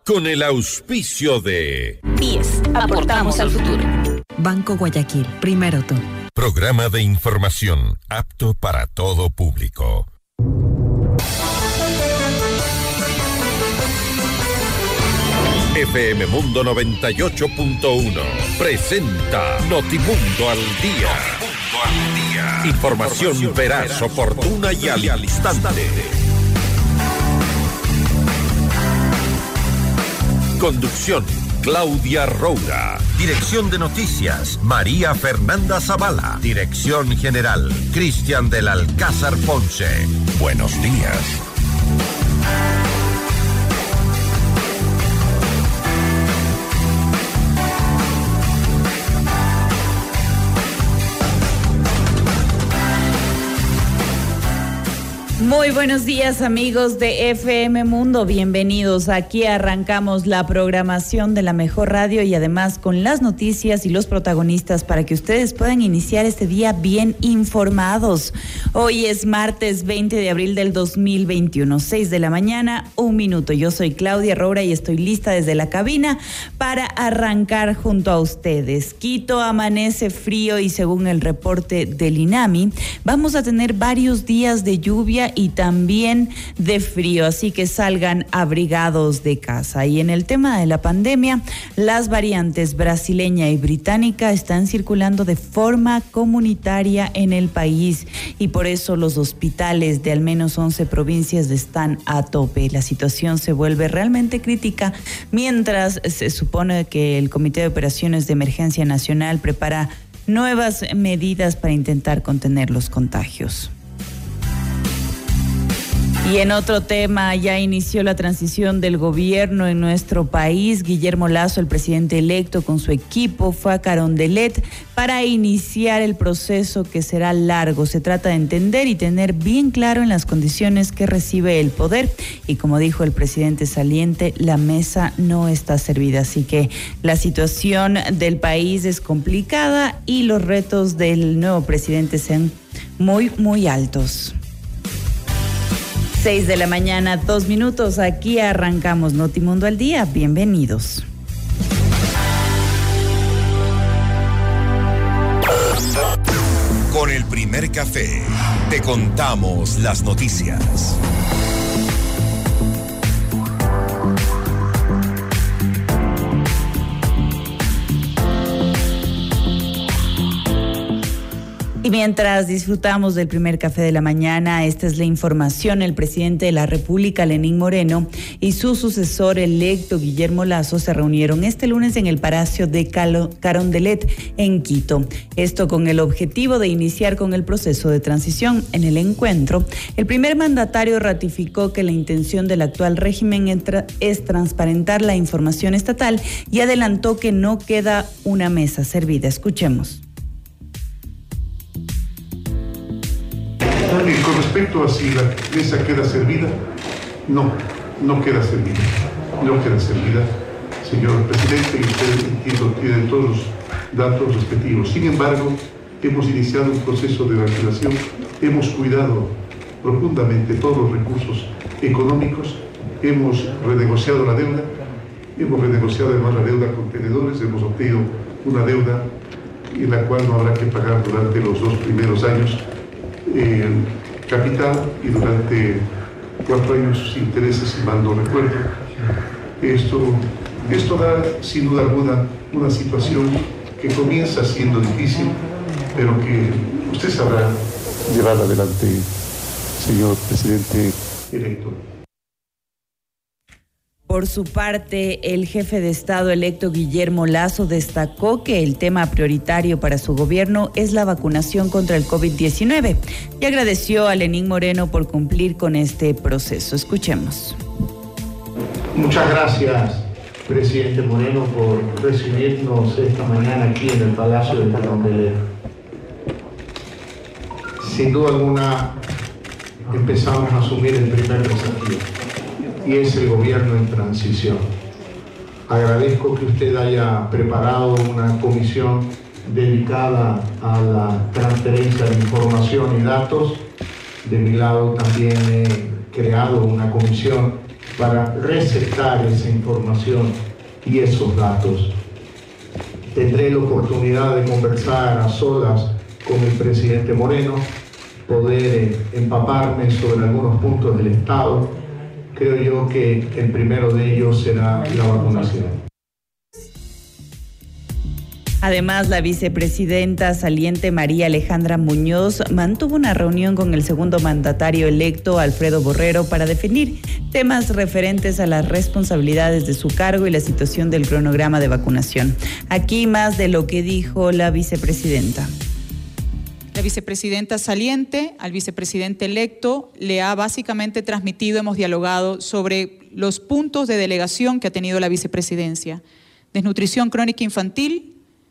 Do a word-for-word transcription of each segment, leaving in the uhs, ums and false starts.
con el auspicio de P I E S, aportamos al futuro. Banco Guayaquil, primero tú. Programa de información apto para todo público. F M Mundo noventa y ocho punto uno presenta Notimundo al Día. Notimundo al Día. Información, Información veraz, oportuna y al instante. Conducción, Claudia Roura. Dirección de noticias, María Fernanda Zavala. Dirección general, Cristian del Alcázar Ponce. Buenos días. Muy buenos días, amigos de F M Mundo, bienvenidos. Aquí arrancamos la programación de la mejor radio y además con las noticias y los protagonistas para que ustedes puedan iniciar este día bien informados. Hoy es martes veinte de abril del dos mil veintiuno, seis de la mañana, un minuto. Yo soy Claudia Roura y estoy lista desde la cabina para arrancar junto a ustedes. Quito amanece frío y según el reporte del INAMI, vamos a tener varios días de lluvia y también de frío, así que salgan abrigados de casa. Y en el tema de la pandemia, las variantes brasileña y británica están circulando de forma comunitaria en el país y por eso los hospitales de al menos once provincias están a tope. La situación se vuelve realmente crítica mientras se supone que el Comité de Operaciones de Emergencia Nacional prepara nuevas medidas para intentar contener los contagios. Y en otro tema, ya inició la transición del gobierno en nuestro país. Guillermo Lasso, el presidente electo, con su equipo, fue a Carondelet para iniciar el proceso que será largo. Se trata de entender y tener bien claro en las condiciones que recibe el poder. Y como dijo el presidente saliente, la mesa no está servida. Así que la situación del país es complicada y los retos del nuevo presidente sean muy, muy altos. Seis de la mañana, dos minutos. Aquí arrancamos Notimundo al Día. Bienvenidos. Con el primer café, te contamos las noticias. Y mientras disfrutamos del primer café de la mañana, esta es la información. El presidente de la República, Lenín Moreno, y su sucesor electo, Guillermo Lasso, se reunieron este lunes en el Palacio de Carondelet, en Quito. Esto con el objetivo de iniciar con el proceso de transición. En el encuentro, el primer mandatario ratificó que la intención del actual régimen es transparentar la información estatal y adelantó que no queda una mesa servida. Escuchemos. Con respecto a si la mesa queda servida, no, no queda servida, no queda servida, señor presidente, y usted entiendo, tiene todos los datos respectivos. Sin embargo, hemos iniciado un proceso de vacunación, hemos cuidado profundamente todos los recursos económicos, hemos renegociado la deuda, hemos renegociado además la deuda con tenedores, hemos obtenido una deuda en la cual no habrá que pagar durante los dos primeros años Eh, capital y durante cuatro años sus intereses, si mal no recuerdo. Esto, esto da sin duda alguna una situación que comienza siendo difícil, pero que usted sabrá llevar adelante, señor presidente electo. Por su parte, el jefe de Estado electo Guillermo Lasso destacó que el tema prioritario para su gobierno es la vacunación contra el COVID diecinueve y agradeció a Lenín Moreno por cumplir con este proceso. Escuchemos. Muchas gracias, presidente Moreno, por recibirnos esta mañana aquí en el Palacio de Carondelet. Sin duda alguna, empezamos a asumir el primer desafío, y es el gobierno en transición. Agradezco que usted haya preparado una comisión dedicada a la transferencia de información y datos. De mi lado también he creado una comisión para receptar esa información y esos datos. Tendré la oportunidad de conversar a solas con el presidente Moreno, poder empaparme sobre algunos puntos del Estado. Creo yo que el primero de ellos será la vacunación. Además, la vicepresidenta saliente María Alejandra Muñoz mantuvo una reunión con el segundo mandatario electo, Alfredo Borrero, para definir temas referentes a las responsabilidades de su cargo y la situación del cronograma de vacunación. Aquí más de lo que dijo la vicepresidenta. La vicepresidenta saliente al vicepresidente electo le ha básicamente transmitido, hemos dialogado sobre los puntos de delegación que ha tenido la vicepresidencia. Desnutrición crónica infantil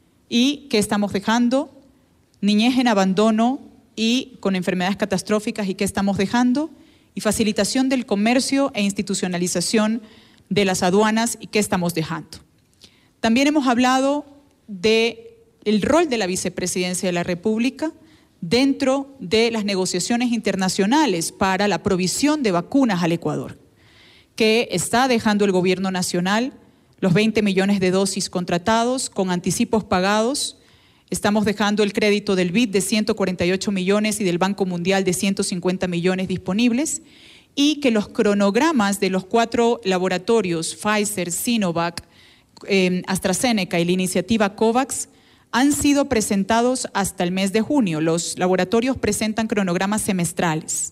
y qué estamos dejando, niñez en abandono y con enfermedades catastróficas y qué estamos dejando, y facilitación del comercio e institucionalización de las aduanas y qué estamos dejando. También hemos hablado del rol de la vicepresidencia de la República dentro de las negociaciones internacionales para la provisión de vacunas al Ecuador, que está dejando el gobierno nacional los veinte millones de dosis contratados con anticipos pagados. Estamos dejando el crédito del B I D de ciento cuarenta y ocho millones y del Banco Mundial de ciento cincuenta millones disponibles, y que los cronogramas de los cuatro laboratorios, Pfizer, Sinovac, eh, AstraZeneca y la iniciativa COVAX, han sido presentados hasta el mes de junio. Los laboratorios presentan cronogramas semestrales.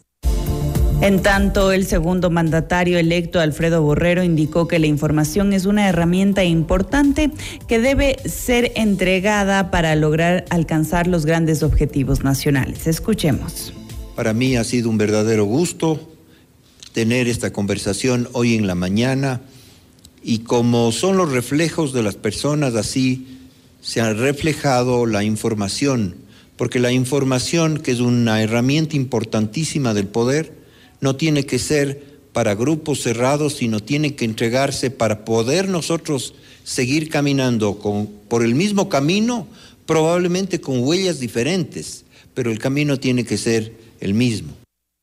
En tanto, el segundo mandatario electo, Alfredo Borrero, indicó que la información es una herramienta importante que debe ser entregada para lograr alcanzar los grandes objetivos nacionales. Escuchemos. Para mí ha sido un verdadero gusto tener esta conversación hoy en la mañana, y como son los reflejos de las personas, así se ha reflejado la información, porque la información, que es una herramienta importantísima del poder, no tiene que ser para grupos cerrados, sino tiene que entregarse para poder nosotros seguir caminando con, por el mismo camino, probablemente con huellas diferentes, pero el camino tiene que ser el mismo.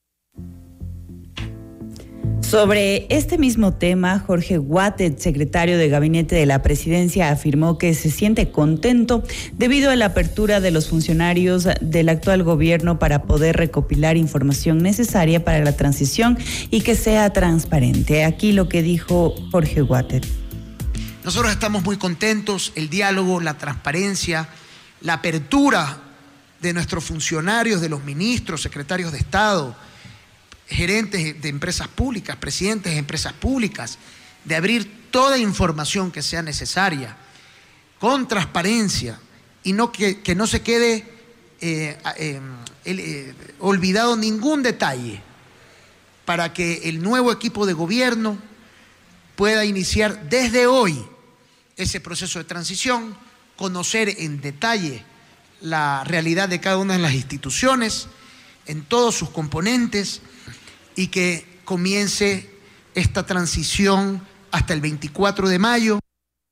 Sobre este mismo tema, Jorge Guatet, secretario de Gabinete de la Presidencia, afirmó que se siente contento debido a la apertura de los funcionarios del actual gobierno para poder recopilar información necesaria para la transición y que sea transparente. Aquí lo que dijo Jorge Guatet. Nosotros estamos muy contentos, el diálogo, la transparencia, la apertura de nuestros funcionarios, de los ministros, secretarios de Estado, gerentes de empresas públicas, presidentes de empresas públicas, de abrir toda información que sea necesaria, con transparencia, y no que, que no se quede eh, eh, eh, olvidado ningún detalle, para que el nuevo equipo de gobierno pueda iniciar desde hoy ese proceso de transición, conocer en detalle la realidad de cada una de las instituciones, en todos sus componentes, y que comience esta transición hasta el veinticuatro de mayo.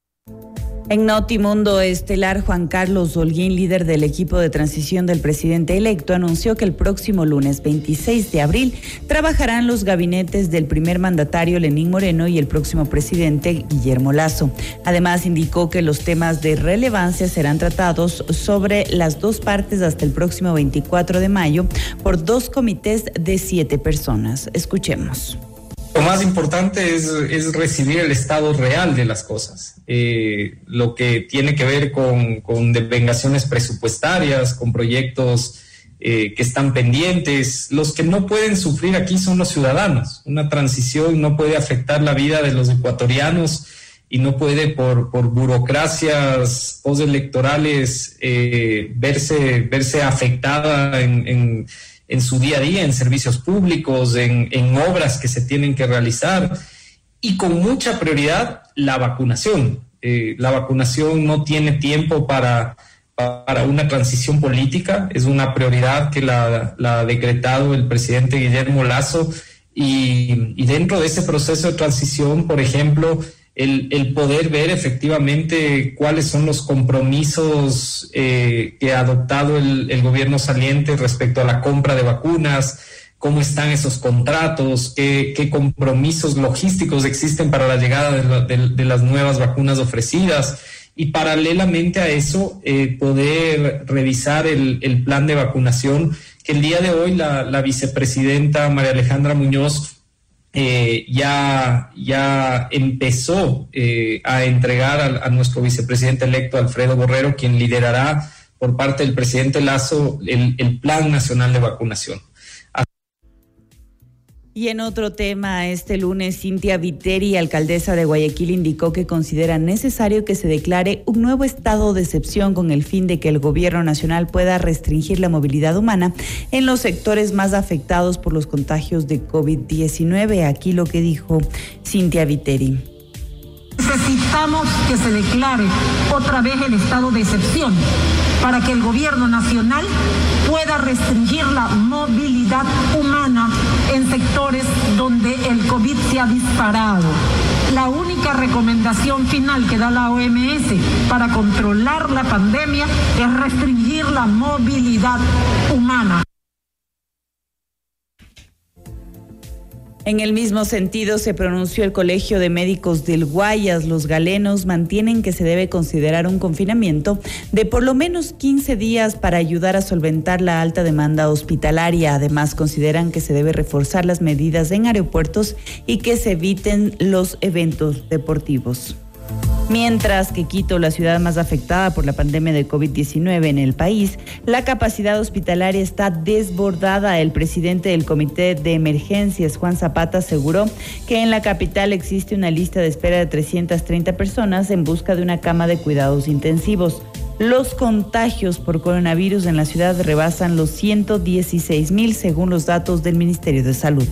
En Notimundo Estelar, Juan Carlos Holguín, líder del equipo de transición del presidente electo, anunció que el próximo lunes veintiséis de abril trabajarán los gabinetes del primer mandatario Lenín Moreno y el próximo presidente Guillermo Lasso. Además, indicó que los temas de relevancia serán tratados sobre las dos partes hasta el próximo veinticuatro de mayo por dos comités de siete personas. Escuchemos. Lo más importante es, es recibir el estado real de las cosas, eh, lo que tiene que ver con, con devengaciones presupuestarias, con proyectos eh, que están pendientes. Los que no pueden sufrir aquí son los ciudadanos. Una transición no puede afectar la vida de los ecuatorianos y no puede por, por burocracias postelectorales eh, verse, verse afectada en... en en su día a día, en servicios públicos, en, en obras que se tienen que realizar, y con mucha prioridad la vacunación. Eh, la vacunación no tiene tiempo para, para una transición política, es una prioridad que la, la ha decretado el presidente Guillermo Lasso, y, y dentro de ese proceso de transición, por ejemplo, El, el poder ver efectivamente cuáles son los compromisos eh, que ha adoptado el, el gobierno saliente respecto a la compra de vacunas, cómo están esos contratos, qué, qué compromisos logísticos existen para la llegada de, la, de, de las nuevas vacunas ofrecidas, y paralelamente a eso eh, poder revisar el, el plan de vacunación que el día de hoy la, la vicepresidenta María Alejandra Muñoz eh, ya, ya empezó eh, a entregar a, a nuestro vicepresidente electo Alfredo Borrero, quien liderará por parte del presidente Lasso el, el Plan Nacional de Vacunación. Y en otro tema, este lunes, Cynthia Viteri, alcaldesa de Guayaquil, indicó que considera necesario que se declare un nuevo estado de excepción con el fin de que el gobierno nacional pueda restringir la movilidad humana en los sectores más afectados por los contagios de COVID diecinueve. Aquí lo que dijo Cynthia Viteri. Necesitamos que se declare otra vez el estado de excepción para que el gobierno nacional pueda restringir la movilidad humana en sectores donde el COVID se ha disparado. La única recomendación final que da la O M S para controlar la pandemia es restringir la movilidad humana. En el mismo sentido se pronunció el Colegio de Médicos del Guayas. Los galenos mantienen que se debe considerar un confinamiento de por lo menos quince días para ayudar a solventar la alta demanda hospitalaria. Además, consideran que se debe reforzar las medidas en aeropuertos y que se eviten los eventos deportivos. Mientras que Quito, la ciudad más afectada por la pandemia de COVID diecinueve en el país, la capacidad hospitalaria está desbordada. El presidente del Comité de Emergencias, Juan Zapata, aseguró que en la capital existe una lista de espera de trescientas treinta personas en busca de una cama de cuidados intensivos. Los contagios por coronavirus en la ciudad rebasan los ciento dieciséis mil según los datos del Ministerio de Salud.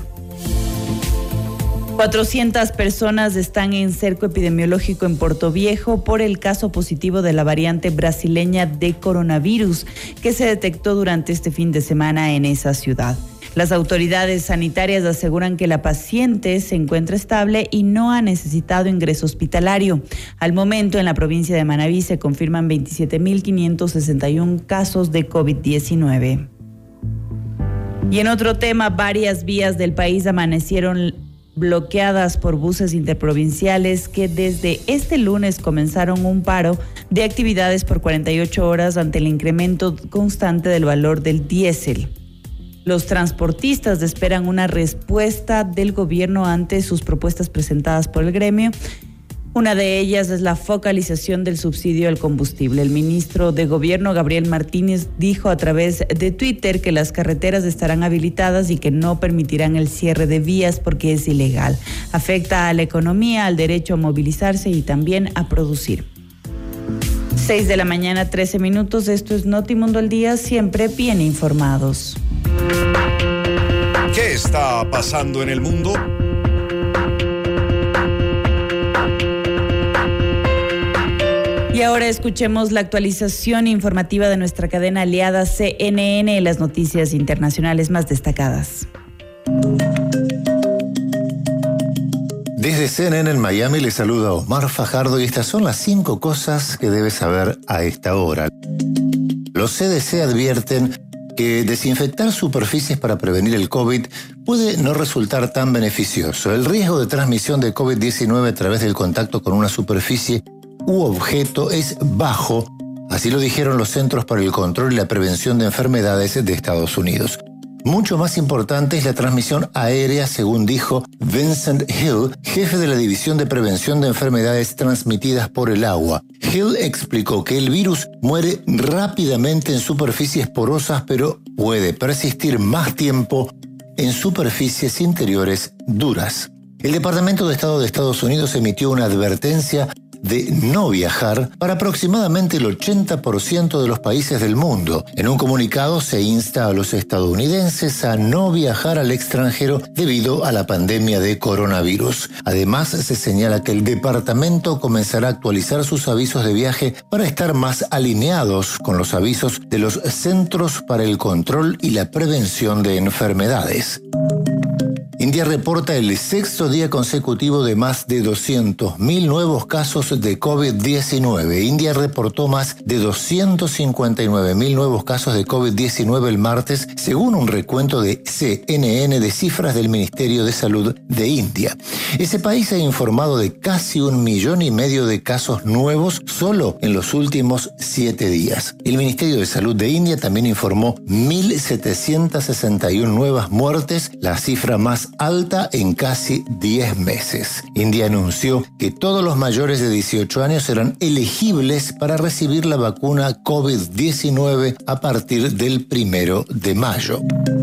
cuatrocientas personas están en cerco epidemiológico en Portoviejo por el caso positivo de la variante brasileña de coronavirus que se detectó durante este fin de semana en esa ciudad. Las autoridades sanitarias aseguran que la paciente se encuentra estable y no ha necesitado ingreso hospitalario. Al momento, en la provincia de Manabí se confirman veintisiete mil quinientos sesenta y uno casos de COVID diecinueve. Y en otro tema, varias vías del país amanecieron bloqueadas por buses interprovinciales que desde este lunes comenzaron un paro de actividades por cuarenta y ocho horas ante el incremento constante del valor del diésel. Los transportistas esperan una respuesta del gobierno ante sus propuestas presentadas por el gremio. Una de ellas es la focalización del subsidio al combustible. El ministro de Gobierno, Gabriel Martínez, dijo a través de Twitter que las carreteras estarán habilitadas y que no permitirán el cierre de vías porque es ilegal. Afecta a la economía, al derecho a movilizarse y también a producir. seis de la mañana, trece minutos. Esto es Notimundo al Día, siempre bien informados. ¿Qué está pasando en el mundo? Y ahora escuchemos la actualización informativa de nuestra cadena aliada C N N, las noticias internacionales más destacadas. Desde C N N en Miami le saluda Omar Fajardo y estas son las cinco cosas que debes saber a esta hora. Los C D C advierten que desinfectar superficies para prevenir el COVID puede no resultar tan beneficioso. El riesgo de transmisión de COVID diecinueve a través del contacto con una superficie u objeto es bajo, así lo dijeron los Centros para el Control y la Prevención de Enfermedades de Estados Unidos. Mucho más importante es la transmisión aérea, según dijo Vincent Hill, jefe de la División de Prevención de Enfermedades Transmitidas por el Agua. Hill explicó que el virus muere rápidamente en superficies porosas, pero puede persistir más tiempo en superficies interiores duras. El Departamento de Estado de Estados Unidos emitió una advertencia de no viajar para aproximadamente el ochenta por ciento de los países del mundo. En un comunicado se insta a los estadounidenses a no viajar al extranjero debido a la pandemia de coronavirus. Además, se señala que el departamento comenzará a actualizar sus avisos de viaje para estar más alineados con los avisos de los Centros para el Control y la Prevención de Enfermedades. India reporta el sexto día consecutivo de más de doscientos mil nuevos casos de COVID diecinueve. India reportó más de doscientos cincuenta y nueve mil nuevos casos de COVID diecinueve el martes, según un recuento de C N N de cifras del Ministerio de Salud de India. Ese país ha informado de casi un millón y medio de casos nuevos solo en los últimos siete días. El Ministerio de Salud de India también informó mil setecientas sesenta y una nuevas muertes, la cifra más alta en casi diez meses. India anunció que todos los mayores de dieciocho años serán elegibles para recibir la vacuna COVID diecinueve a partir del primero de mayo.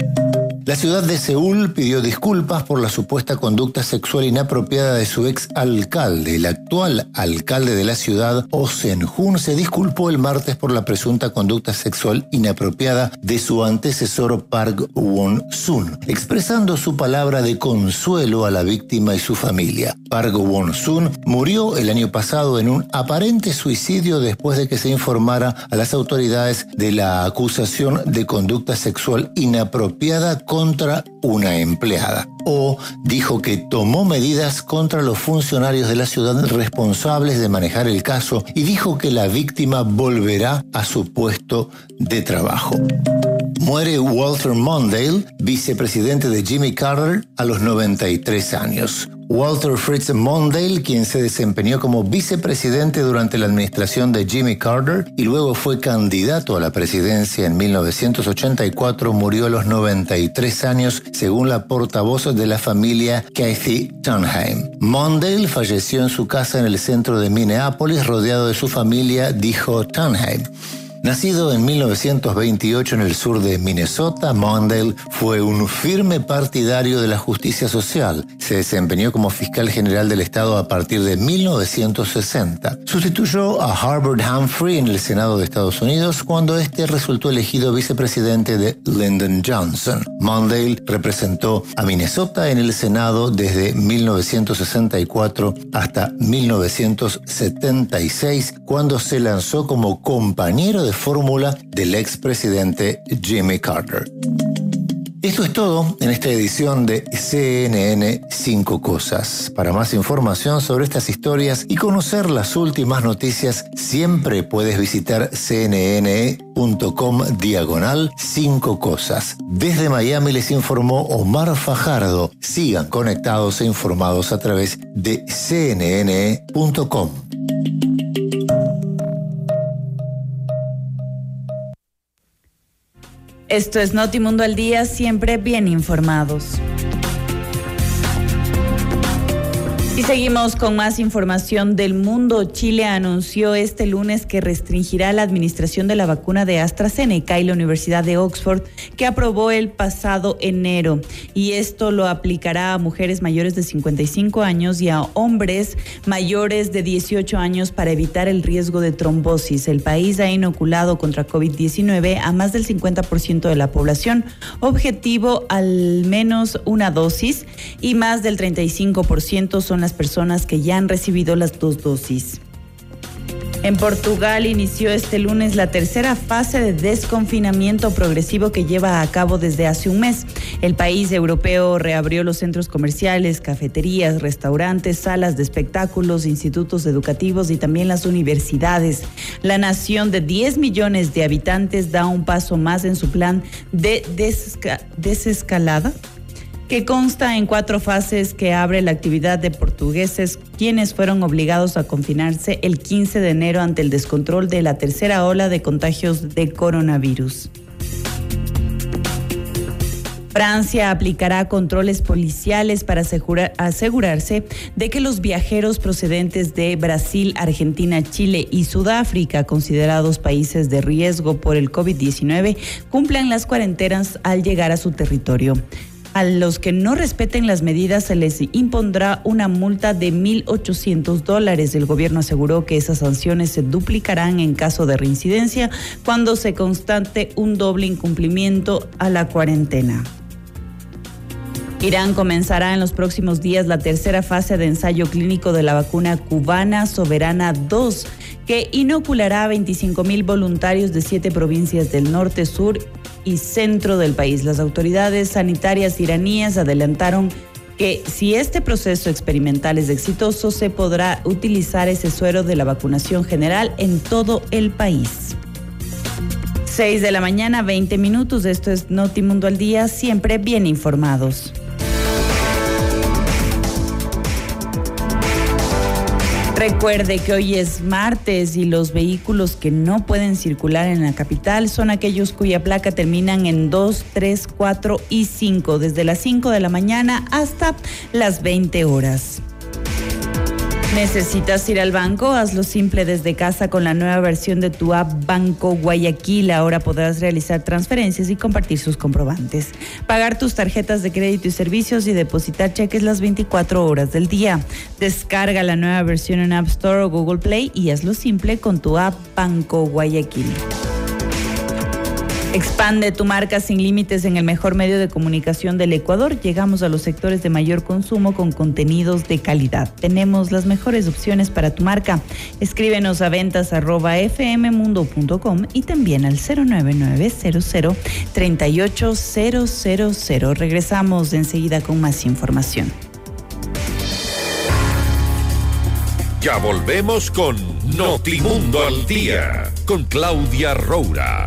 La ciudad de Seúl pidió disculpas por la supuesta conducta sexual inapropiada de su ex alcalde. El actual alcalde de la ciudad, Oh Sen-hun, se disculpó el martes por la presunta conducta sexual inapropiada de su antecesor Park Won-sun, expresando su palabra de consuelo a la víctima y su familia. Park Won-sun murió el año pasado en un aparente suicidio después de que se informara a las autoridades de la acusación de conducta sexual inapropiada contra una empleada. O dijo que tomó medidas contra los funcionarios de la ciudad responsables de manejar el caso y dijo que la víctima volverá a su puesto de trabajo. Muere Walter Mondale, vicepresidente de Jimmy Carter, a los noventa y tres años. Walter Fritz Mondale, quien se desempeñó como vicepresidente durante la administración de Jimmy Carter y luego fue candidato a la presidencia en mil novecientos ochenta y cuatro, murió a los noventa y tres años, según la portavoz de la familia Kathy Tunheim. Mondale falleció en su casa en el centro de Minneapolis, rodeado de su familia, dijo Tunheim. Nacido en mil novecientos veintiocho en el sur de Minnesota, Mondale fue un firme partidario de la justicia social. Se desempeñó como fiscal general del estado a partir de mil novecientos sesenta. Sustituyó a Hubert Humphrey en el Senado de Estados Unidos cuando este resultó elegido vicepresidente de Lyndon Johnson. Mondale representó a Minnesota en el Senado desde mil novecientos sesenta y cuatro hasta mil novecientos setenta y seis, cuando se lanzó como compañero de fórmula del expresidente Jimmy Carter. Esto es todo en esta edición de C N N cinco Cosas. Para más información sobre estas historias y conocer las últimas noticias, siempre puedes visitar cnn.com diagonal cinco cosas. Desde Miami les informó Omar Fajardo. Sigan conectados e informados a través de c n n punto com. Esto es Notimundo al Día, siempre bien informados. Y seguimos con más información del mundo. Chile anunció este lunes que restringirá la administración de la vacuna de AstraZeneca y la Universidad de Oxford, que aprobó el pasado enero. Y esto lo aplicará a mujeres mayores de cincuenta y cinco años y a hombres mayores de dieciocho años para evitar el riesgo de trombosis. El país ha inoculado contra COVID diecinueve a más del cincuenta por ciento de la población, objetivo al menos una dosis, y más del treinta y cinco por ciento son las personas que ya han recibido las dos dosis. En Portugal inició este lunes la tercera fase de desconfinamiento progresivo que lleva a cabo desde hace un mes. El país europeo reabrió los centros comerciales, cafeterías, restaurantes, salas de espectáculos, institutos educativos y también las universidades. La nación de diez millones de habitantes da un paso más en su plan de desesca- desescalada, que consta en cuatro fases que abre la actividad de portugueses, quienes fueron obligados a confinarse el quince de enero ante el descontrol de la tercera ola de contagios de coronavirus. Francia aplicará controles policiales para asegurar, asegurarse de que los viajeros procedentes de Brasil, Argentina, Chile y Sudáfrica, considerados países de riesgo por el COVID diecinueve, cumplan las cuarentenas al llegar a su territorio. A los que no respeten las medidas se les impondrá una multa de mil ochocientos dólares. El gobierno aseguró que esas sanciones se duplicarán en caso de reincidencia cuando se constate un doble incumplimiento a la cuarentena. Irán comenzará en los próximos días la tercera fase de ensayo clínico de la vacuna cubana Soberana dos, que inoculará a veinticinco mil voluntarios de siete provincias del norte, sur y centro del país. Las autoridades sanitarias iraníes adelantaron que si este proceso experimental es exitoso, se podrá utilizar ese suero de la vacunación general en todo el país. seis de la mañana, veinte minutos. Esto es Notimundo al Día, siempre bien informados. Recuerde que hoy es martes y los vehículos que no pueden circular en la capital son aquellos cuya placa terminan en dos, tres, cuatro y cinco, desde las cinco de la mañana hasta las veinte horas. ¿Necesitas ir al banco? Hazlo simple desde casa con la nueva versión de tu app Banco Guayaquil. Ahora podrás realizar transferencias y compartir sus comprobantes, pagar tus tarjetas de crédito y servicios y depositar cheques las veinticuatro horas del día. Descarga la nueva versión en App Store o Google Play y hazlo simple con tu app Banco Guayaquil. Expande tu marca sin límites en el mejor medio de comunicación del Ecuador. Llegamos a los sectores de mayor consumo con contenidos de calidad. Tenemos las mejores opciones para tu marca. Escríbenos a ventas arroba fmmundo punto com y también al cero nueve nueve cero cero tres ocho cero cero cero. Regresamos enseguida con más información. Ya volvemos con Notimundo al Día, con Claudia Roura.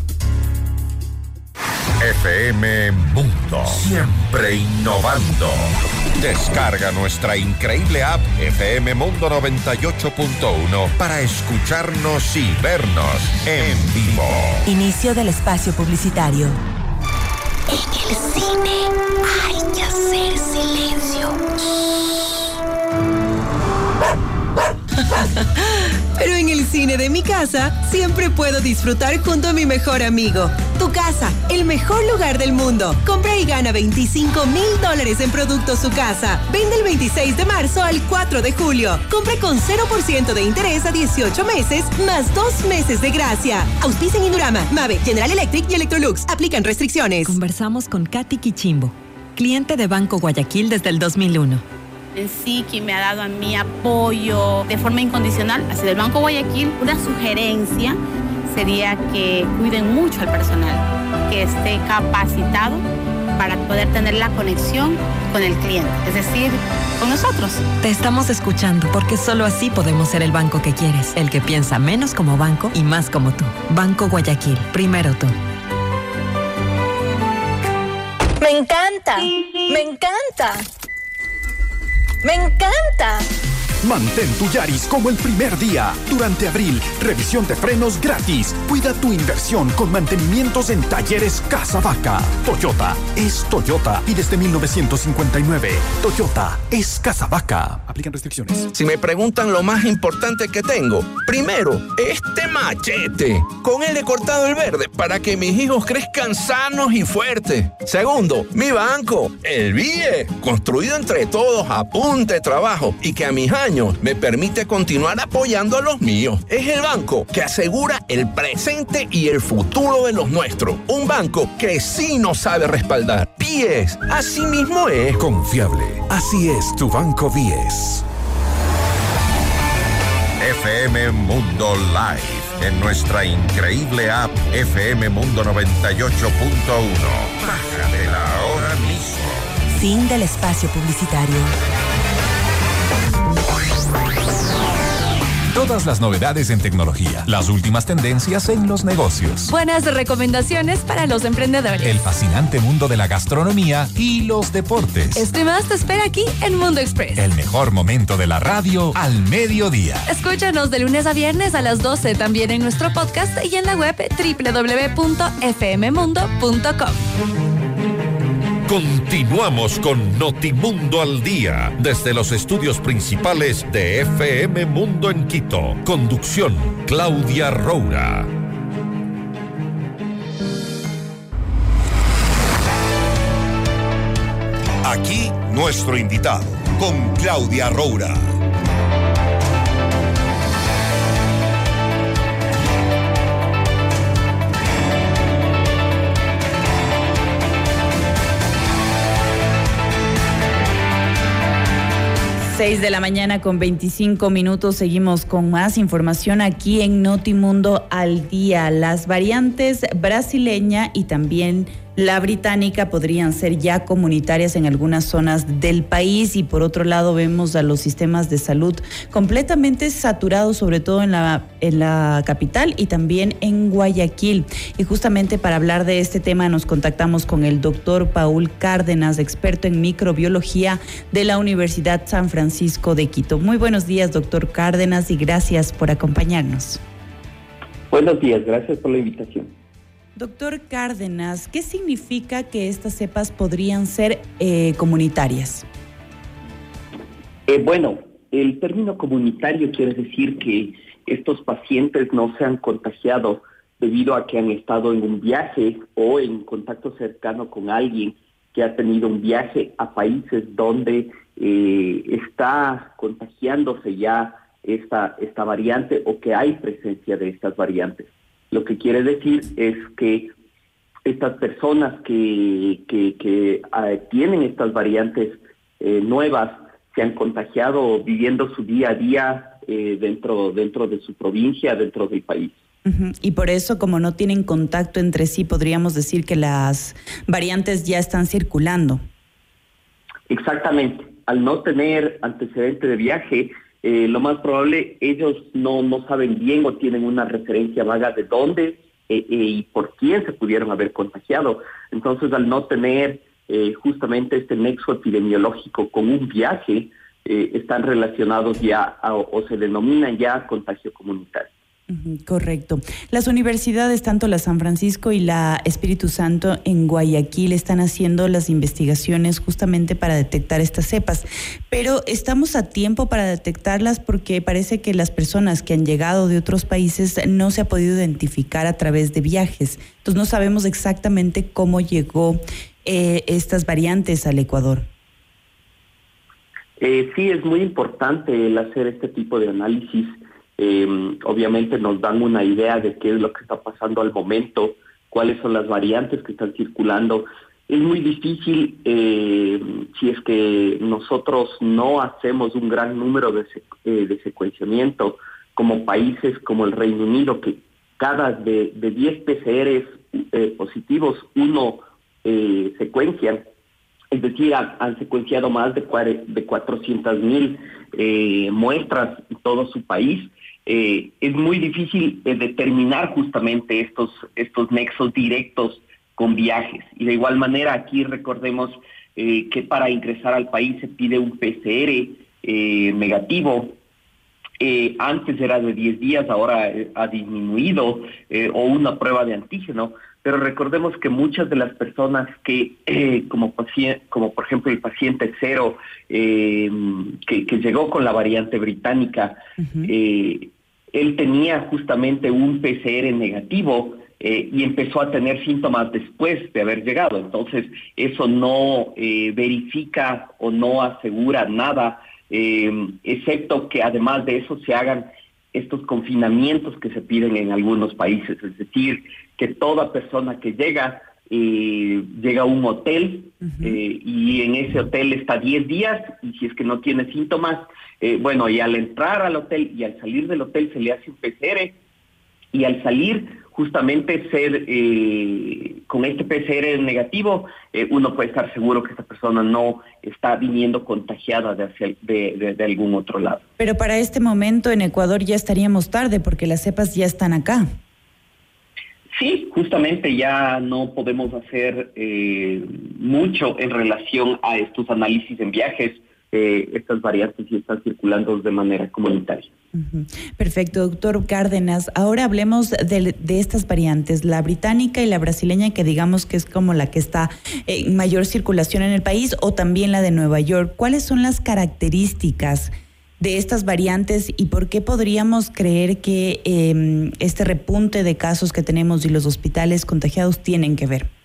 F M Mundo, siempre innovando. Descarga nuestra increíble app F M Mundo noventa y ocho punto uno para escucharnos y vernos en vivo. Inicio del espacio publicitario. En el cine hay que hacer silencio. Pero en el cine de mi casa siempre puedo disfrutar junto a mi mejor amigo. Tu casa, el mejor lugar del mundo. Compra y gana veinticinco mil dólares en productos Su Casa. Vende el veintiséis de marzo al cuatro de julio. Compra con cero por ciento de interés a dieciocho meses, más dos meses de gracia. Auspicia en Indurama, Mave, General Electric y Electrolux. Aplican restricciones. Conversamos con Katy Quichimbo, cliente de Banco Guayaquil desde el dos mil uno. En sí, quien me ha dado a mí apoyo de forma incondicional ha sido el Banco Guayaquil. Una sugerencia sería que cuiden mucho al personal, que esté capacitado para poder tener la conexión con el cliente, es decir, con nosotros. Te estamos escuchando porque solo así podemos ser el banco que quieres, el que piensa menos como banco y más como tú. Banco Guayaquil, primero tú. Me encanta, me encanta. ¡Me encanta! Mantén tu Yaris como el primer día. Durante abril, revisión de frenos gratis. Cuida tu inversión con mantenimientos en Talleres Casa Vaca. Toyota es Toyota y desde mil novecientos cincuenta y nueve, Toyota es Casa Vaca. Aplican restricciones. Si me preguntan lo más importante que tengo, primero, este machete. Con él he cortado el verde para que mis hijos crezcan sanos y fuertes. Segundo, mi banco, el B I E, construido entre todos a punta de trabajo y que a mis años me permite continuar apoyando a los míos. Es el banco que asegura el presente y el futuro de los nuestros. Un banco que sí nos sabe respaldar. B I E S, así mismo es. Confiable, así es tu Banco B I E S. F M Mundo Live, en nuestra increíble app F M Mundo noventa y ocho punto uno. Bájatela ahora mismo. Fin del espacio publicitario. Todas las novedades en tecnología, las últimas tendencias en los negocios. Buenas recomendaciones para los emprendedores. El fascinante mundo de la gastronomía y los deportes. Esto y más te espera aquí en Mundo Express. El mejor momento de la radio al mediodía. Escúchanos de lunes a viernes a las doce, también en nuestro podcast y en la web doble u doble u doble u punto f m mundo punto com. Continuamos con Notimundo al Día, desde los estudios principales de F M Mundo en Quito. Conducción, Claudia Roura. Aquí nuestro invitado, con Claudia Roura. Seis de la mañana con veinticinco minutos. Seguimos con más información aquí en Notimundo al Día. Las variantes brasileña y también la británica podrían ser ya comunitarias en algunas zonas del país, y por otro lado vemos a los sistemas de salud completamente saturados, sobre todo en la, en la capital y también en Guayaquil. Y justamente para hablar de este tema nos contactamos con el doctor Paul Cárdenas, experto en microbiología de la Universidad San Francisco de Quito. Muy buenos días, doctor Cárdenas, y gracias por acompañarnos. Buenos días, gracias por la invitación. Doctor Cárdenas, ¿qué significa que estas cepas podrían ser eh, comunitarias? Eh, bueno, el término comunitario quiere decir que estos pacientes no se han contagiado debido a que han estado en un viaje o en contacto cercano con alguien que ha tenido un viaje a países donde eh, está contagiándose ya esta, esta variante o que hay presencia de estas variantes. Lo que quiere decir es que estas personas que, que, que uh, tienen estas variantes eh, nuevas se han contagiado viviendo su día a día eh, dentro, dentro de su provincia, dentro del país. Uh-huh. Y por eso, como no tienen contacto entre sí, podríamos decir que las variantes ya están circulando. Exactamente. Al no tener antecedente de viaje, Eh, lo más probable, ellos no, no saben bien o tienen una referencia vaga de dónde eh, eh, y por quién se pudieron haber contagiado. Entonces, al no tener eh, justamente este nexo epidemiológico con un viaje, eh, están relacionados ya a, o se denominan ya contagio comunitario. Correcto. Las universidades, tanto la San Francisco y la Espíritu Santo en Guayaquil, están haciendo las investigaciones justamente para detectar estas cepas, pero estamos a tiempo para detectarlas porque parece que las personas que han llegado de otros países no se ha podido identificar a través de viajes. Entonces no sabemos exactamente cómo llegó eh, estas variantes al Ecuador. Eh, sí, es muy importante el hacer este tipo de análisis. Eh, obviamente nos dan una idea de qué es lo que está pasando al momento, cuáles son las variantes que están circulando. Es muy difícil eh, si es que nosotros no hacemos un gran número de, sec- eh, de secuenciamiento, como países como el Reino Unido, que cada de, de diez P C Rs eh, positivos, uno eh, secuencian. Es decir, han, han secuenciado más de, de cuatrocientas mil eh, muestras en todo su país. Eh, es muy difícil eh, determinar justamente estos, estos nexos directos con viajes. Y de igual manera, aquí recordemos eh, que para ingresar al país se pide un P C R eh, negativo. Eh, antes era de diez días, ahora eh, ha disminuido, eh, o una prueba de antígeno. Pero recordemos que muchas de las personas que, eh, como, paci- como por ejemplo el paciente cero, eh, que, que llegó con la variante británica, uh-huh. eh, él tenía justamente un P C R negativo eh, y empezó a tener síntomas después de haber llegado. Entonces, eso no eh, verifica o no asegura nada, eh, excepto que además de eso se hagan estos confinamientos que se piden en algunos países. Es decir, que toda persona que llega, eh, llega a un hotel uh-huh. eh, y en ese hotel está diez días, y si es que no tiene síntomas, eh, bueno, y al entrar al hotel y al salir del hotel se le hace un P C R, y al salir justamente ser eh, con este P C R negativo, eh, uno puede estar seguro que esta persona no está viniendo contagiada de, hacia, de, de, de algún otro lado. Pero para este momento en Ecuador ya estaríamos tarde porque las cepas ya están acá. Sí, justamente ya no podemos hacer eh, mucho en relación a estos análisis en viajes. Eh, estas variantes sí están circulando de manera comunitaria. Uh-huh. Perfecto, doctor Cárdenas. Ahora hablemos de, de estas variantes, la británica y la brasileña, que digamos que es como la que está en mayor circulación en el país, o también la de Nueva York. ¿Cuáles son las características de estas variantes y por qué podríamos creer que eh, este repunte de casos que tenemos y los hospitales contagiados tienen que ver?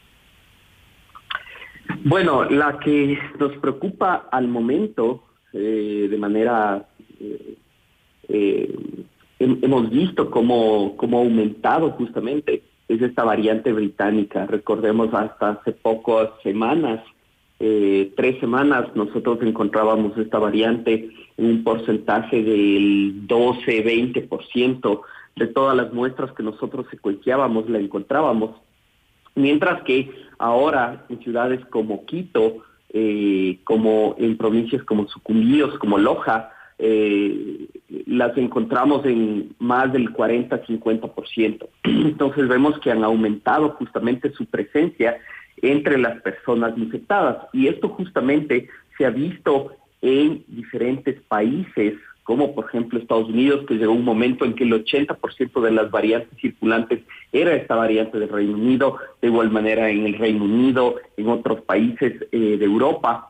Bueno, la que nos preocupa al momento, eh, de manera, eh, eh, hemos visto cómo, cómo ha aumentado justamente, es esta variante británica. Recordemos, hasta hace pocas semanas, eh, tres semanas, nosotros encontrábamos esta variante en un porcentaje del doce, veinte por ciento de todas las muestras que nosotros secuenciábamos la encontrábamos. Mientras que ahora en ciudades como Quito, eh, como en provincias como Sucumbíos, como Loja, eh, las encontramos en más del cuarenta a cincuenta por ciento. Entonces vemos que han aumentado justamente su presencia entre las personas infectadas. Y esto justamente se ha visto en diferentes países, como por ejemplo Estados Unidos, que llegó un momento en que el ochenta por ciento de las variantes circulantes era esta variante del Reino Unido, de igual manera en el Reino Unido, en otros países eh, de Europa.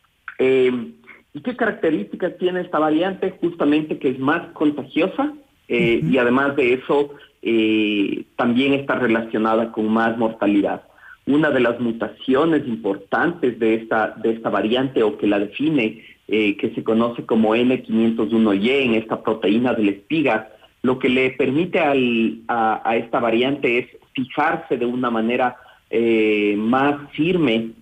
Eh, ¿Y qué características tiene esta variante? Justamente que es más contagiosa eh, uh-huh. y además de eso eh, también está relacionada con más mortalidad. Una de las mutaciones importantes de esta, de esta variante o que la define, eh, que se conoce como N quinientos uno Y en esta proteína de la espiga, lo que le permite al, a, a esta variante es fijarse de una manera eh, más firme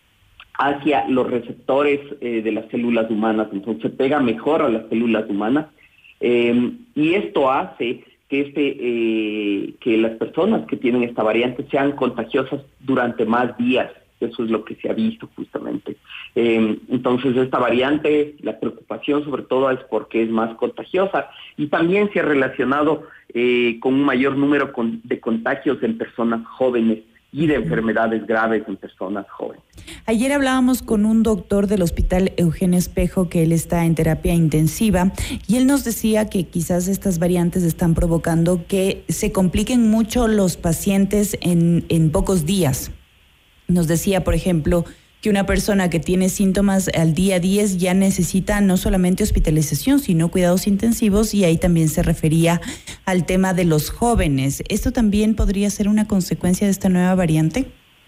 hacia los receptores eh, de las células humanas. Entonces se pega mejor a las células humanas eh, y esto hace que, este, eh, que las personas que tienen esta variante sean contagiosas durante más días. Eso es lo que se ha visto justamente. Eh, entonces esta variante, la preocupación sobre todo es porque es más contagiosa y también se ha relacionado eh, con un mayor número con, de contagios en personas jóvenes y de enfermedades graves en personas jóvenes. Ayer hablábamos con un doctor del Hospital Eugenio Espejo, que él está en terapia intensiva, y él nos decía que quizás estas variantes están provocando que se compliquen mucho los pacientes en, en pocos días. Nos decía, por ejemplo, que una persona que tiene síntomas al día diez ya necesita no solamente hospitalización, sino cuidados intensivos, y ahí también se refería al tema de los jóvenes. ¿Esto también podría ser una consecuencia de esta nueva variante?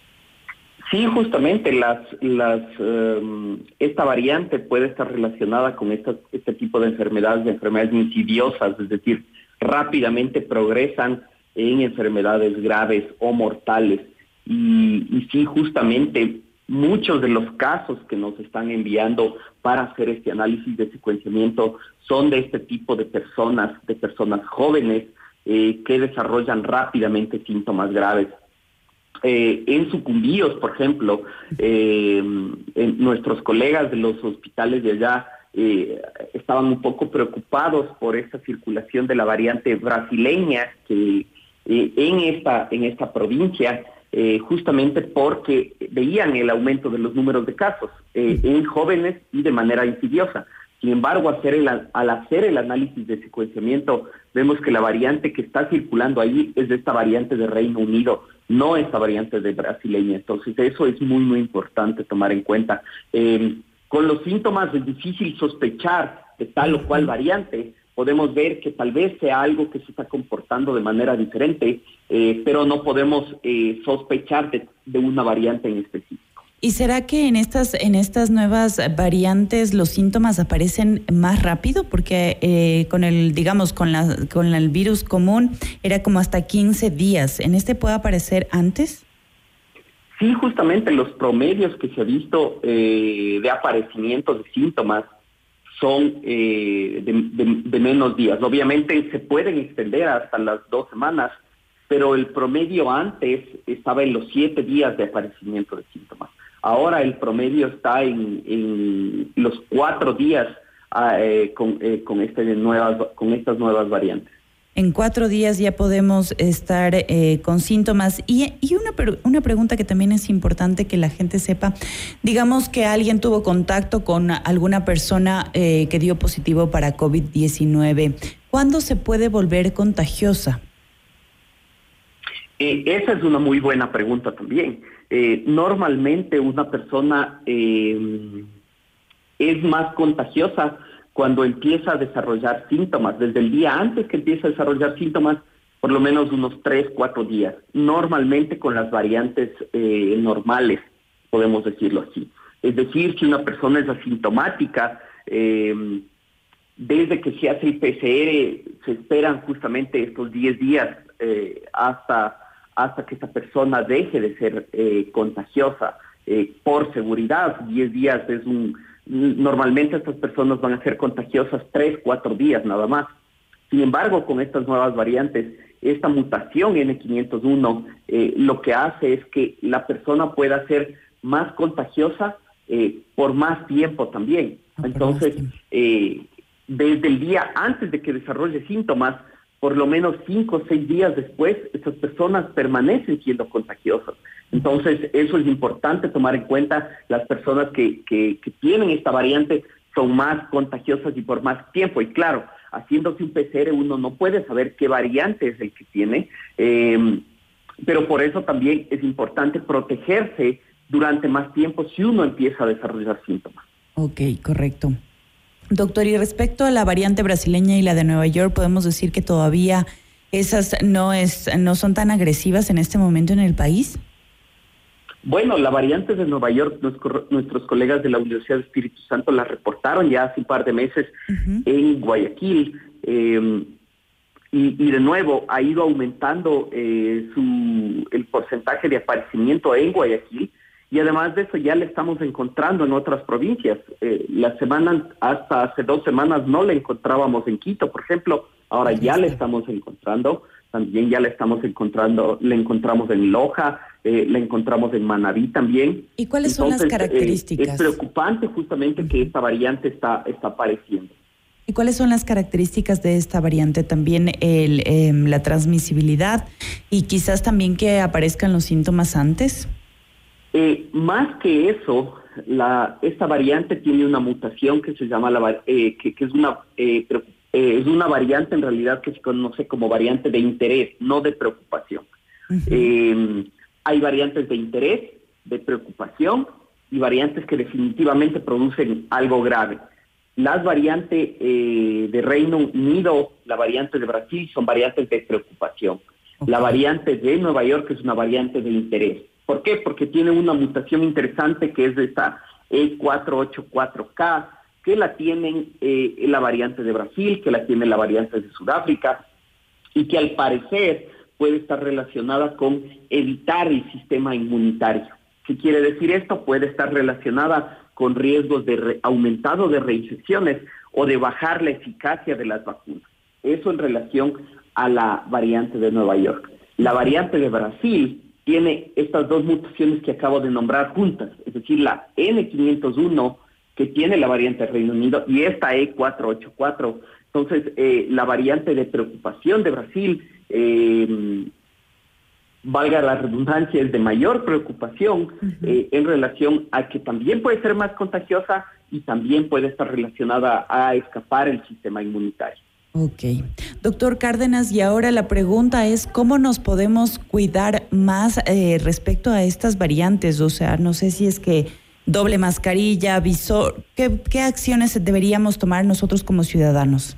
Sí, justamente las, las, um, esta variante puede estar relacionada con esta, este tipo de enfermedades, de enfermedades insidiosas, es decir, rápidamente progresan en enfermedades graves o mortales. Y, y sí, justamente muchos de los casos que nos están enviando para hacer este análisis de secuenciamiento son de este tipo de personas, de personas jóvenes eh, que desarrollan rápidamente síntomas graves. Eh, en Sucumbíos, por ejemplo, eh, en nuestros colegas de los hospitales de allá eh, estaban un poco preocupados por esta circulación de la variante brasileña que eh, en esta en esta provincia, eh, justamente porque veían el aumento de los números de casos eh, en jóvenes y de manera insidiosa. Sin embargo, hacer el, al hacer el análisis de secuenciamiento, vemos que la variante que está circulando ahí es de esta variante de Reino Unido, no esta variante de brasileña. Entonces, eso es muy, muy importante tomar en cuenta. Eh, con los síntomas es difícil sospechar de tal o cual variante. Podemos ver que tal vez sea algo que se está comportando de manera diferente, eh, pero no podemos eh, sospechar de, de una variante en específico. ¿Y será que en estas en estas nuevas variantes los síntomas aparecen más rápido? Porque eh, con el, digamos, con la con el virus común era como hasta quince días. ¿En este puede aparecer antes? Sí, justamente los promedios que se ha visto eh, de aparecimiento de síntomas son eh, de, de, de menos días. Obviamente se pueden extender hasta las dos semanas, pero el promedio antes estaba en los siete días de aparecimiento de síntomas. Ahora el promedio está en, en los cuatro días eh, con, eh, con, este nuevas, con estas nuevas variantes. En cuatro días ya podemos estar eh, con síntomas. Y, y una, una pregunta que también es importante que la gente sepa, digamos que alguien tuvo contacto con alguna persona eh, que dio positivo para COVID diecinueve. ¿Cuándo se puede volver contagiosa? Eh, esa es una muy buena pregunta también. Eh, normalmente una persona eh, es más contagiosa cuando empieza a desarrollar síntomas, desde el día antes que empieza a desarrollar síntomas, por lo menos unos tres, cuatro días. Normalmente con las variantes eh, normales, podemos decirlo así. Es decir, si una persona es asintomática, eh, desde que se hace el P C R, se esperan justamente estos diez días eh, hasta... hasta que esta persona deje de ser eh, contagiosa. Eh, por seguridad, diez días es un Normalmente estas personas van a ser contagiosas tres, cuatro días nada más. Sin embargo, con estas nuevas variantes, esta mutación N quinientos uno eh, lo que hace es que la persona pueda ser más contagiosa eh, por más tiempo también. Entonces, eh, desde el día antes de que desarrolle síntomas, por lo menos cinco o seis días después, estas personas permanecen siendo contagiosas. Entonces, eso es importante tomar en cuenta. Las personas que, que, que tienen esta variante son más contagiosas y por más tiempo. Y claro, haciéndose un P C R uno no puede saber qué variante es el que tiene, eh, pero por eso también es importante protegerse durante más tiempo si uno empieza a desarrollar síntomas. Ok, correcto. Doctor, y respecto a la variante brasileña y la de Nueva York, ¿podemos decir que todavía esas no, es, no son tan agresivas en este momento en el país? Bueno, la variante de Nueva York, nuestros, nuestros colegas de la Universidad de Espíritu Santo la reportaron ya hace un par de meses uh-huh. en Guayaquil. Eh, y, y de nuevo ha ido aumentando eh, su, el porcentaje de aparecimiento en Guayaquil. Y además de eso ya le estamos encontrando en otras provincias. Eh, la semana, hasta hace dos semanas no le encontrábamos en Quito, por ejemplo. Ahora ya le estamos encontrando. También ya le estamos encontrando, le encontramos en Loja, eh, le encontramos en Manabí también. ¿Y cuáles Entonces, son las características? Eh, es preocupante justamente que esta variante está, está apareciendo. ¿Y cuáles son las características de esta variante? También el, eh, la transmisibilidad y quizás también que aparezcan los síntomas antes. Eh, más que eso, la, esta variante tiene una mutación que se llama, la, eh, que, que es, una, eh, eh, es una variante en realidad que se conoce como variante de interés, no de preocupación. Uh-huh. Eh, hay variantes de interés, de preocupación y variantes que definitivamente producen algo grave. Las variantes eh, de Reino Unido, la variante de Brasil son variantes de preocupación. Okay. La variante de Nueva York es una variante de interés. ¿Por qué? Porque tiene una mutación interesante que es esta E cuatrocientos ochenta y cuatro K, que la tienen eh, la variante de Brasil, que la tiene la variante de Sudáfrica, y que al parecer puede estar relacionada con evitar el sistema inmunitario. ¿Qué quiere decir esto? Puede estar relacionada con riesgos de re- aumentado de reinfecciones o de bajar la eficacia de las vacunas. Eso en relación a la variante de Nueva York. La variante de Brasil tiene estas dos mutaciones que acabo de nombrar juntas, es decir, la N quinientos uno que tiene la variante del Reino Unido y esta E cuatrocientos ochenta y cuatro. Entonces, eh, la variante de preocupación de Brasil, eh, valga la redundancia, es de mayor preocupación uh-huh. eh, en relación a que también puede ser más contagiosa y también puede estar relacionada a escapar el sistema inmunitario. Ok. Doctor Cárdenas, y ahora la pregunta es, ¿cómo nos podemos cuidar más eh, respecto a estas variantes? O sea, no sé si es que doble mascarilla, visor, ¿qué, qué acciones deberíamos tomar nosotros como ciudadanos?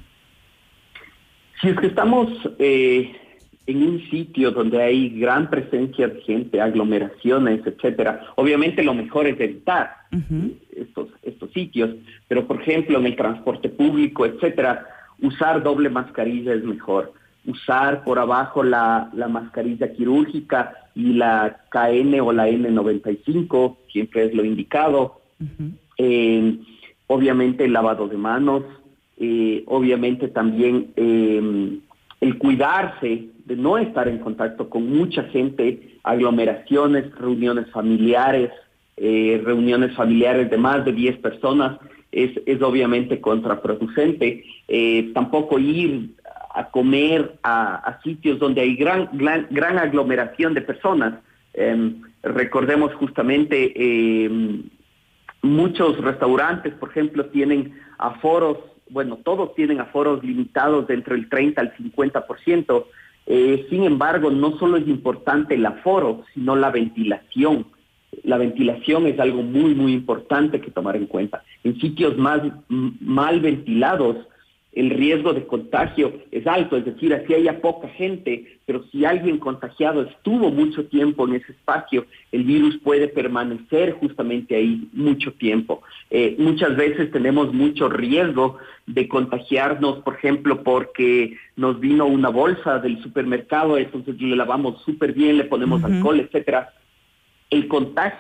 Si es que estamos eh, en un sitio donde hay gran presencia de gente, aglomeraciones, etcétera, obviamente lo mejor es evitar uh-huh. estos, estos sitios, pero por ejemplo en el transporte público, etcétera, usar doble mascarilla es mejor. Usar por abajo la, la mascarilla quirúrgica y la K N o la N noventa y cinco, siempre es lo indicado. Uh-huh. Eh, obviamente el lavado de manos, eh, obviamente también eh, el cuidarse de no estar en contacto con mucha gente, aglomeraciones, reuniones familiares, eh, reuniones familiares de más de diez personas, Es, es obviamente contraproducente. Eh, tampoco ir a comer a, a sitios donde hay gran, gran, gran aglomeración de personas. Eh, recordemos justamente, eh, muchos restaurantes, por ejemplo, tienen aforos, bueno, todos tienen aforos limitados de entre el treinta al cincuenta por ciento. Eh, sin embargo, no solo es importante el aforo, sino la ventilación. La ventilación es algo muy, muy importante que tomar en cuenta. En sitios más m- mal ventilados, el riesgo de contagio es alto, es decir, así haya poca gente, pero si alguien contagiado estuvo mucho tiempo en ese espacio, el virus puede permanecer justamente ahí mucho tiempo. Eh, muchas veces tenemos mucho riesgo de contagiarnos, por ejemplo, porque nos vino una bolsa del supermercado, entonces le lavamos súper bien, le ponemos uh-huh. alcohol, etcétera. El contagio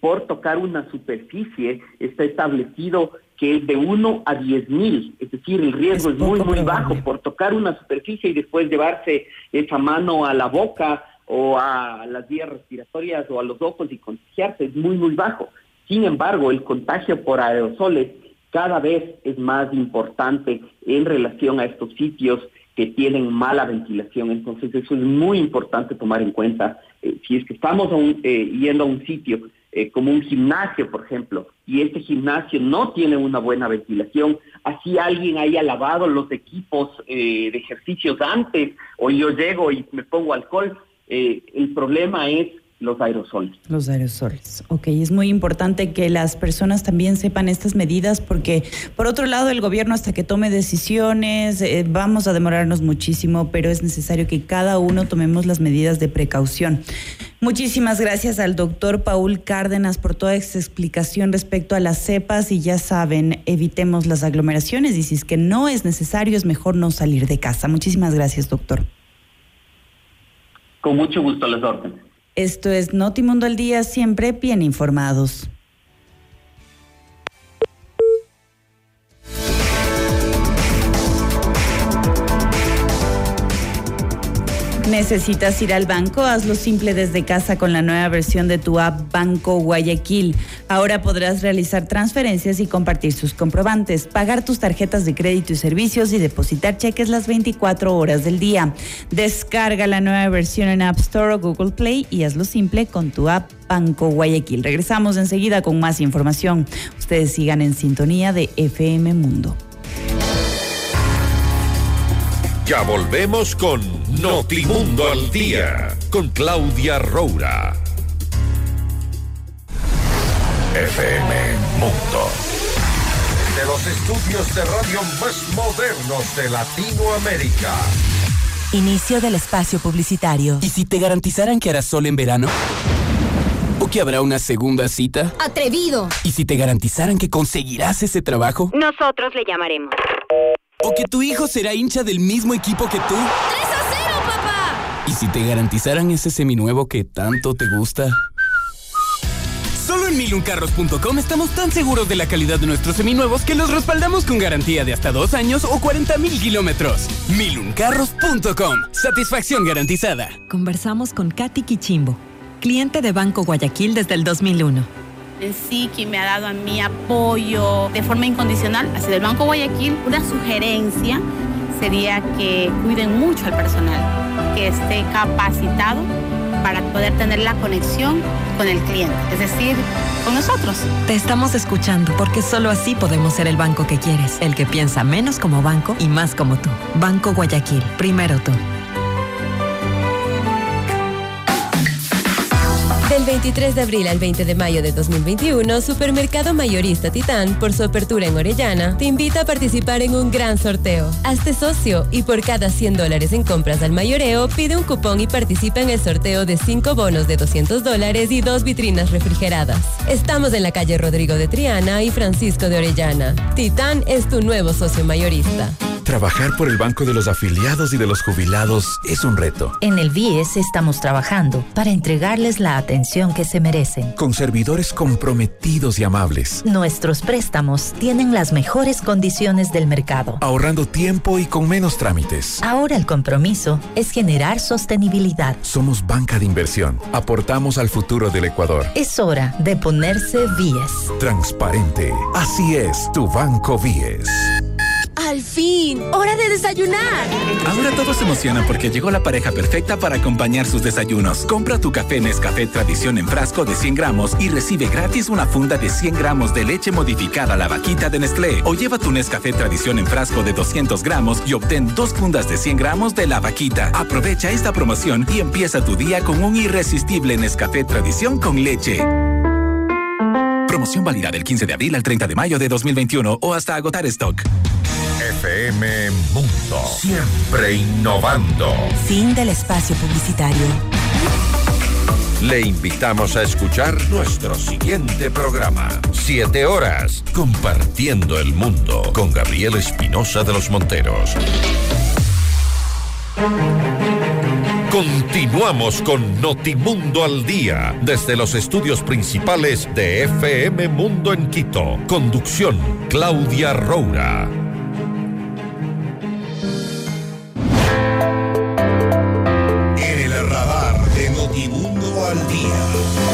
por tocar una superficie está establecido que es de uno a diez mil, es decir, el riesgo es, es muy, muy bajo por tocar una superficie y después llevarse esa mano a la boca o a las vías respiratorias o a los ojos y contagiarse, es muy, muy bajo. Sin embargo, el contagio por aerosoles cada vez es más importante en relación a estos sitios que tienen mala ventilación. Entonces, eso es muy importante tomar en cuenta. Eh, si es que estamos a un, eh, yendo a un sitio eh, como un gimnasio, por ejemplo, y este gimnasio no tiene una buena ventilación, así alguien haya lavado los equipos eh, de ejercicios antes, o yo llego y me pongo alcohol, eh, el problema es los aerosoles. Los aerosoles. Ok, es muy importante que las personas también sepan estas medidas porque, por otro lado, el gobierno hasta que tome decisiones, eh, vamos a demorarnos muchísimo, pero es necesario que cada uno tomemos las medidas de precaución. Muchísimas gracias al doctor Paul Cárdenas por toda esta explicación respecto a las cepas y ya saben, evitemos las aglomeraciones y si es que no es necesario, es mejor no salir de casa. Muchísimas gracias, doctor. Con mucho gusto, les órdenes. Esto es Notimundo al Día, siempre bien informados. ¿Necesitas ir al banco? Hazlo simple desde casa con la nueva versión de tu app Banco Guayaquil. Ahora podrás realizar transferencias y compartir sus comprobantes, pagar tus tarjetas de crédito y servicios y depositar cheques las veinticuatro horas del día. Descarga la nueva versión en App Store o Google Play y hazlo simple con tu app Banco Guayaquil. Regresamos enseguida con más información. Ustedes sigan en sintonía de F M Mundo. Ya volvemos con Notimundo al Día, con Claudia Roura. F M Mundo. De los estudios de radio más modernos de Latinoamérica. Inicio del espacio publicitario. ¿Y si te garantizaran que hará sol en verano? ¿O que habrá una segunda cita? ¡Atrevido! ¿Y si te garantizaran que conseguirás ese trabajo? Nosotros le llamaremos. ¿O que tu hijo será hincha del mismo equipo que tú? ¡tres a cero, papá! ¿Y si te garantizaran ese seminuevo que tanto te gusta? Solo en milun carros punto com estamos tan seguros de la calidad de nuestros seminuevos que los respaldamos con garantía de hasta dos años o cuarenta mil kilómetros. milun carros punto com. Satisfacción garantizada. Conversamos con Katy Quichimbo, cliente de Banco Guayaquil desde el dos mil uno. En sí, quien me ha dado a mí apoyo de forma incondicional hacia el Banco Guayaquil, una sugerencia sería que cuiden mucho al personal, que esté capacitado para poder tener la conexión con el cliente, es decir, con nosotros. Te estamos escuchando porque solo así podemos ser el banco que quieres, el que piensa menos como banco y más como tú. Banco Guayaquil, primero tú. Del veintitrés de abril al veinte de mayo de dos mil veintiuno, Supermercado Mayorista Titán, por su apertura en Orellana, te invita a participar en un gran sorteo. Hazte socio y por cada cien dólares en compras al mayoreo, pide un cupón y participa en el sorteo de cinco bonos de doscientos dólares y dos vitrinas refrigeradas. Estamos en la calle Rodrigo de Triana y Francisco de Orellana. Titán es tu nuevo socio mayorista. Trabajar por el banco de los afiliados y de los jubilados es un reto. En el B I E S estamos trabajando para entregarles la atención que se merecen. Con servidores comprometidos y amables. Nuestros préstamos tienen las mejores condiciones del mercado. Ahorrando tiempo y con menos trámites. Ahora el compromiso es generar sostenibilidad. Somos banca de inversión. Aportamos al futuro del Ecuador. Es hora de ponerse B I E S. Transparente. Así es tu banco B I E S. ¡Al fin! ¡Hora de desayunar! Ahora todos se emocionan porque llegó la pareja perfecta para acompañar sus desayunos. Compra tu café Nescafé Tradición en frasco de cien gramos y recibe gratis una funda de cien gramos de leche modificada La Vaquita de Nestlé. O lleva tu Nescafé Tradición en frasco de doscientos gramos y obtén dos fundas de cien gramos de La Vaquita. Aprovecha esta promoción y empieza tu día con un irresistible Nescafé Tradición con leche. Promoción válida del quince de abril al treinta de mayo de dos mil veintiuno o hasta agotar stock. F M Mundo, siempre innovando. Fin del espacio publicitario. Le invitamos a escuchar nuestro siguiente programa. Siete horas, compartiendo el mundo, con Gabriel Espinosa de los Monteros. Continuamos con Notimundo al Día, desde los estudios principales de F M Mundo en Quito. Conducción, Claudia Roura. En el radar de Notimundo al Día.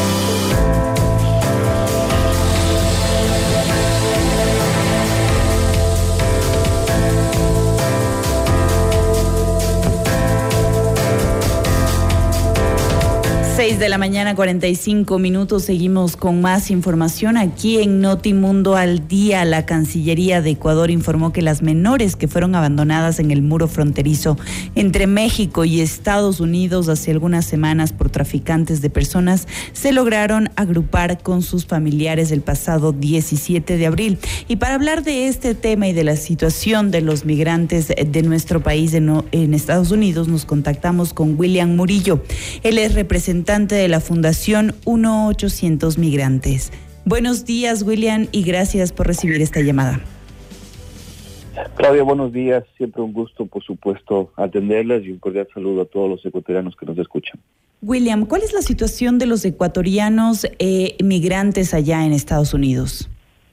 seis de la mañana, cuarenta y cinco minutos. Seguimos con más información aquí en Notimundo al Día. La Cancillería de Ecuador informó que las menores que fueron abandonadas en el muro fronterizo entre México y Estados Unidos hace algunas semanas por traficantes de personas se lograron agrupar con sus familiares el pasado diecisiete de abril. Y para hablar de este tema y de la situación de los migrantes de nuestro país en, en Estados Unidos, nos contactamos con William Murillo. Él es representante de la Fundación uno ochocientos Migrantes. Buenos días, William, y gracias por recibir esta llamada. Claudia, buenos días. Siempre un gusto, por supuesto, atenderlas y un cordial saludo a todos los ecuatorianos que nos escuchan. William, ¿cuál es la situación de los ecuatorianos eh, migrantes allá en Estados Unidos?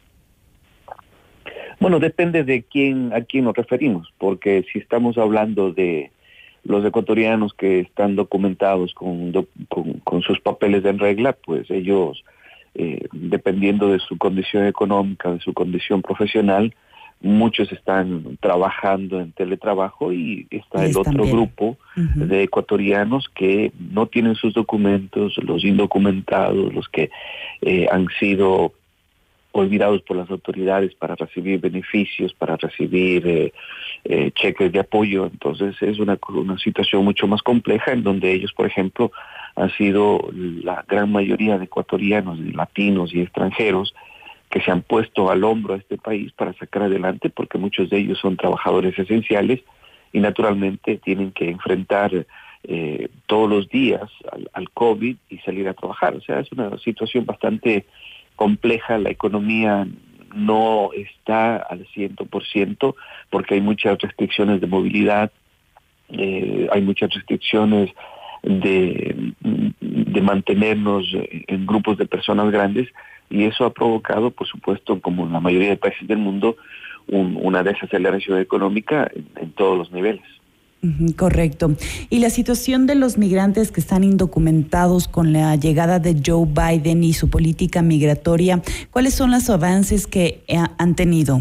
Bueno, depende de quién a quién nos referimos, porque si estamos hablando de los ecuatorianos que están documentados con, con, con sus papeles en regla, pues ellos, eh, dependiendo de su condición económica, de su condición profesional, muchos están trabajando en teletrabajo y está y el otro bien. grupo uh-huh. de ecuatorianos que no tienen sus documentos, los indocumentados, los que eh, han sido olvidados por las autoridades para recibir beneficios, para recibir eh, eh, cheques de apoyo. Entonces es una, una situación mucho más compleja en donde ellos, por ejemplo, han sido la gran mayoría de ecuatorianos, de latinos y extranjeros que se han puesto al hombro a este país para sacar adelante, porque muchos de ellos son trabajadores esenciales y naturalmente tienen que enfrentar eh, todos los días al, al COVID y salir a trabajar. O sea, es una situación bastante compleja. La economía no está al cien por ciento porque hay muchas restricciones de movilidad, eh, hay muchas restricciones de, de mantenernos en grupos de personas grandes y eso ha provocado, por supuesto, como en la mayoría de países del mundo, un, una desaceleración económica en, en todos los niveles. Correcto. Y la situación de los migrantes que están indocumentados con la llegada de Joe Biden y su política migratoria, ¿cuáles son los avances que han tenido?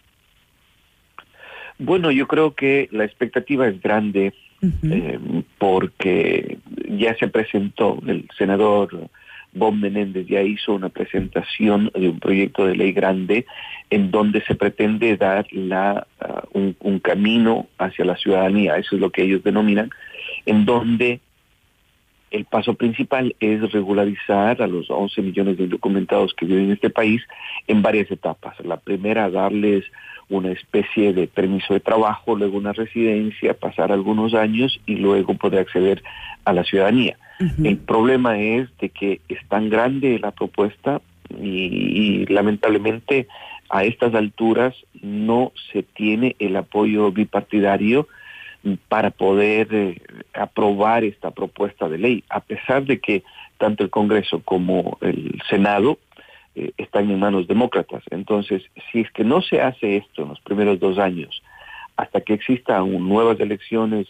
Bueno, yo creo que la expectativa es grande uh-huh. eh, porque ya se presentó el senador Bob Menéndez, ya hizo una presentación de un proyecto de ley grande en donde se pretende dar la, uh, un, un camino hacia la ciudadanía, eso es lo que ellos denominan, en donde el paso principal es regularizar a los once millones de indocumentados que viven en este país en varias etapas. La primera, darles una especie de permiso de trabajo, luego una residencia, pasar algunos años y luego poder acceder a la ciudadanía. Uh-huh. El problema es de que es tan grande la propuesta y, y lamentablemente a estas alturas no se tiene el apoyo bipartidario para poder eh, aprobar esta propuesta de ley, a pesar de que tanto el Congreso como el Senado eh, están en manos demócratas. Entonces, si es que no se hace esto en los primeros dos años, hasta que existan nuevas elecciones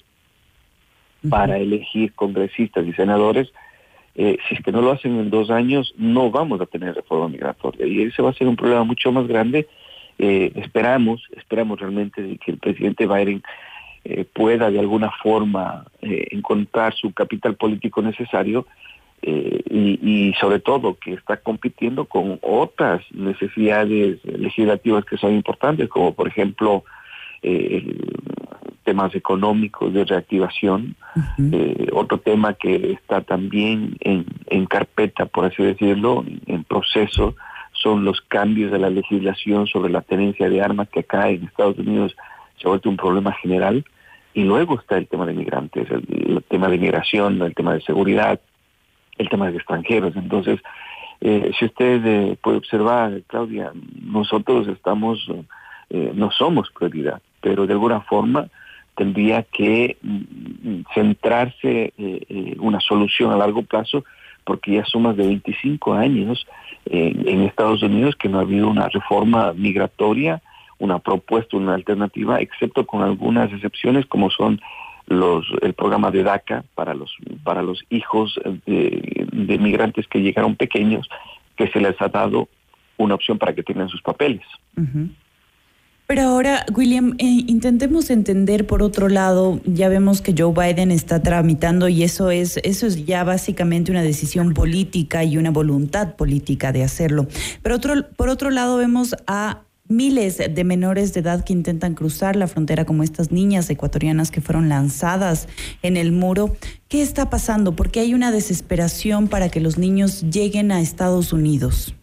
para elegir congresistas y senadores, eh, si es que no lo hacen en dos años, no vamos a tener reforma migratoria. Y ese va a ser un problema mucho más grande. Eh, esperamos, esperamos realmente que el presidente Biden eh, pueda de alguna forma eh, encontrar su capital político necesario eh, y, y sobre todo que está compitiendo con otras necesidades legislativas que son importantes, como por ejemplo eh, temas económicos de reactivación, uh-huh. eh, otro tema que está también en, en carpeta, por así decirlo, en proceso, son los cambios de la legislación sobre la tenencia de armas, que acá en Estados Unidos se ha vuelto un problema general, y luego está el tema de migrantes, el, el tema de migración, el tema de seguridad, el tema de extranjeros. Entonces, eh, si usted eh, puede observar, Claudia, nosotros estamos, eh, no somos prioridad, pero de alguna forma tendría que mm, centrarse eh, eh, una solución a largo plazo, porque ya son más de veinticinco años eh, en Estados Unidos que no ha habido una reforma migratoria, una propuesta, una alternativa, excepto con algunas excepciones como son los el programa de DACA para los para los hijos de, de migrantes que llegaron pequeños, que se les ha dado una opción para que tengan sus papeles. Uh-huh. Pero ahora, William, eh, intentemos entender por otro lado, ya vemos que Joe Biden está tramitando y eso es, eso es ya básicamente una decisión política y una voluntad política de hacerlo. Pero otro, por otro lado vemos a miles de menores de edad que intentan cruzar la frontera, como estas niñas ecuatorianas que fueron lanzadas en el muro. ¿Qué está pasando? ¿Por qué hay una desesperación para que los niños lleguen a Estados Unidos?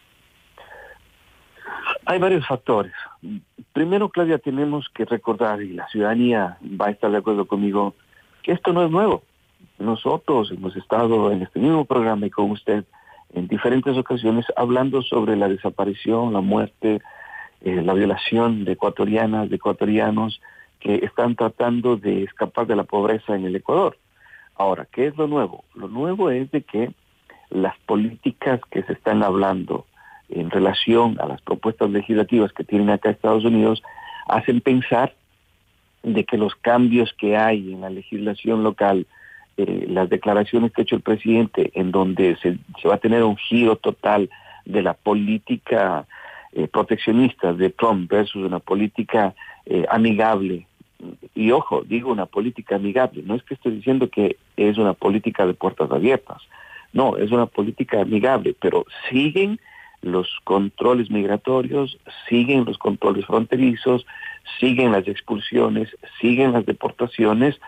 Hay varios factores. Primero, Claudia, tenemos que recordar, y la ciudadanía va a estar de acuerdo conmigo, que esto no es nuevo. Nosotros hemos estado en este mismo programa y con usted en diferentes ocasiones hablando sobre la desaparición, la muerte, eh, la violación de ecuatorianas, de ecuatorianos que están tratando de escapar de la pobreza en el Ecuador. Ahora, ¿qué es lo nuevo? Lo nuevo es de que las políticas que se están hablando en relación a las propuestas legislativas que tienen acá Estados Unidos hacen pensar de que los cambios que hay en la legislación local, eh, las declaraciones que ha hecho el presidente, en donde se, se va a tener un giro total de la política eh, proteccionista de Trump versus una política eh, amigable. Y ojo, digo una política amigable, no es que estoy diciendo que es una política de puertas abiertas, no, es una política amigable, pero siguen los controles migratorios, siguen los controles fronterizos, siguen las expulsiones, siguen las deportaciones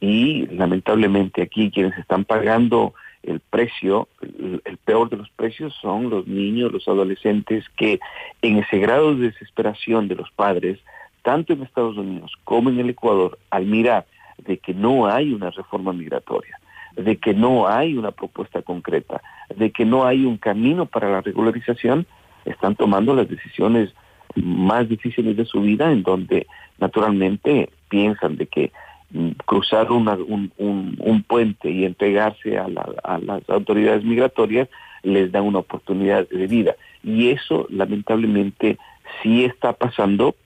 y lamentablemente aquí quienes están pagando el precio, el, el peor de los precios son los niños, los adolescentes que en ese grado de desesperación de los padres, tanto en Estados Unidos como en el Ecuador, al mirar de que no hay una reforma migratoria, de que no hay una propuesta concreta, de que no hay un camino para la regularización, están tomando las decisiones más difíciles de su vida, en donde naturalmente piensan de que mm, cruzar una, un, un, un puente y entregarse a, la, a las autoridades migratorias les da una oportunidad de vida. Y eso lamentablemente sí está pasando,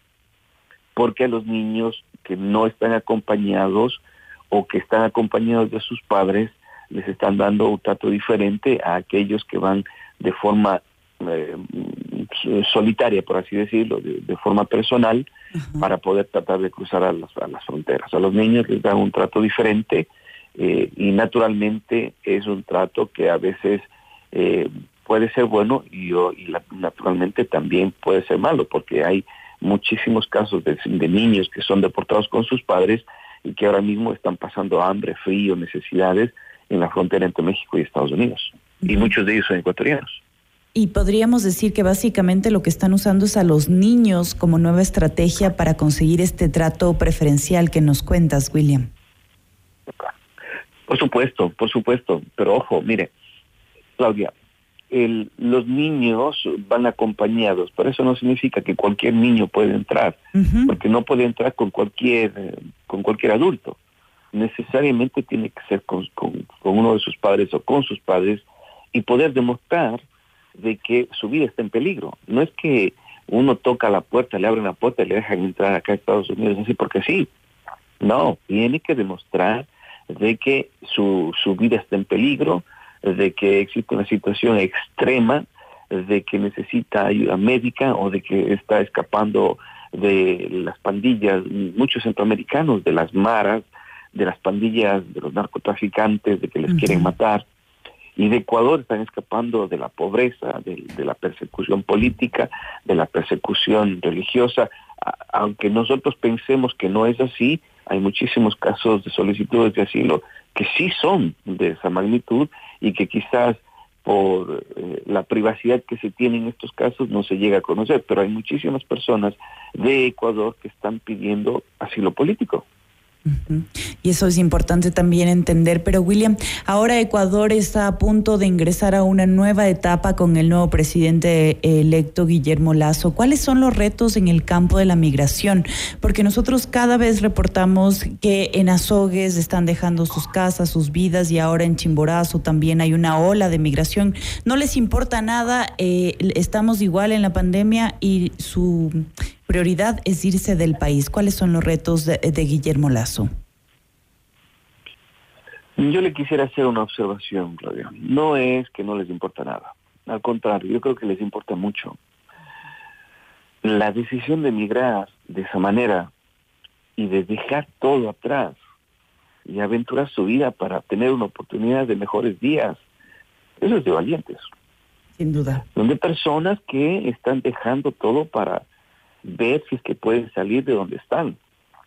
porque a los niños que no están acompañados o que están acompañados de sus padres, les están dando un trato diferente a aquellos que van de forma eh, solitaria, por así decirlo, de, de forma personal, uh-huh, para poder tratar de cruzar a las, a las fronteras. A los niños les dan un trato diferente eh, y naturalmente es un trato que a veces eh, puede ser bueno y, y la, naturalmente también puede ser malo, porque hay muchísimos casos de, de niños que son deportados con sus padres y que ahora mismo están pasando hambre, frío, necesidades en la frontera entre México y Estados Unidos. Uh-huh. Y muchos de ellos son ecuatorianos. Y podríamos decir que básicamente lo que están usando es a los niños como nueva estrategia para conseguir este trato preferencial que nos cuentas, William. Por supuesto, por supuesto. Pero ojo, mire, Claudia, el, los niños van acompañados, pero eso no significa que cualquier niño puede entrar, uh-huh, porque no puede entrar con cualquier con cualquier adulto. Necesariamente tiene que ser con, con, con uno de sus padres o con sus padres y poder demostrar de que su vida está en peligro. No es que uno toca la puerta, le abren la puerta y le dejan entrar acá a Estados Unidos así porque sí. No, tiene que demostrar de que su, su vida está en peligro, de que existe una situación extrema, de que necesita ayuda médica o de que está escapando de las pandillas, muchos centroamericanos, de las maras, de las pandillas, de los narcotraficantes, de que les uh-huh. quieren matar. Y de Ecuador están escapando de la pobreza, de, de la persecución política, de la persecución religiosa. A, aunque nosotros pensemos que no es así, hay muchísimos casos de solicitudes de asilo que sí son de esa magnitud y que quizás por eh, la privacidad que se tiene en estos casos no se llega a conocer, pero hay muchísimas personas de Ecuador que están pidiendo asilo político. Uh-huh. Y eso es importante también entender. Pero William, ahora Ecuador está a punto de ingresar a una nueva etapa con el nuevo presidente electo Guillermo Lasso. ¿Cuáles son los retos en el campo de la migración? Porque nosotros cada vez reportamos que en Azogues están dejando sus casas, sus vidas, y ahora en Chimborazo también hay una ola de migración. No les importa nada, eh, estamos igual en la pandemia y su prioridad es irse del país. ¿Cuáles son los retos de, de Guillermo Lasso? Yo le quisiera hacer una observación, Claudia. No es que no les importa nada. Al contrario, yo creo que les importa mucho. La decisión de emigrar de esa manera y de dejar todo atrás y aventurar su vida para tener una oportunidad de mejores días, eso es de valientes. Sin duda. Donde personas que están dejando todo para ver si es que pueden salir de donde están.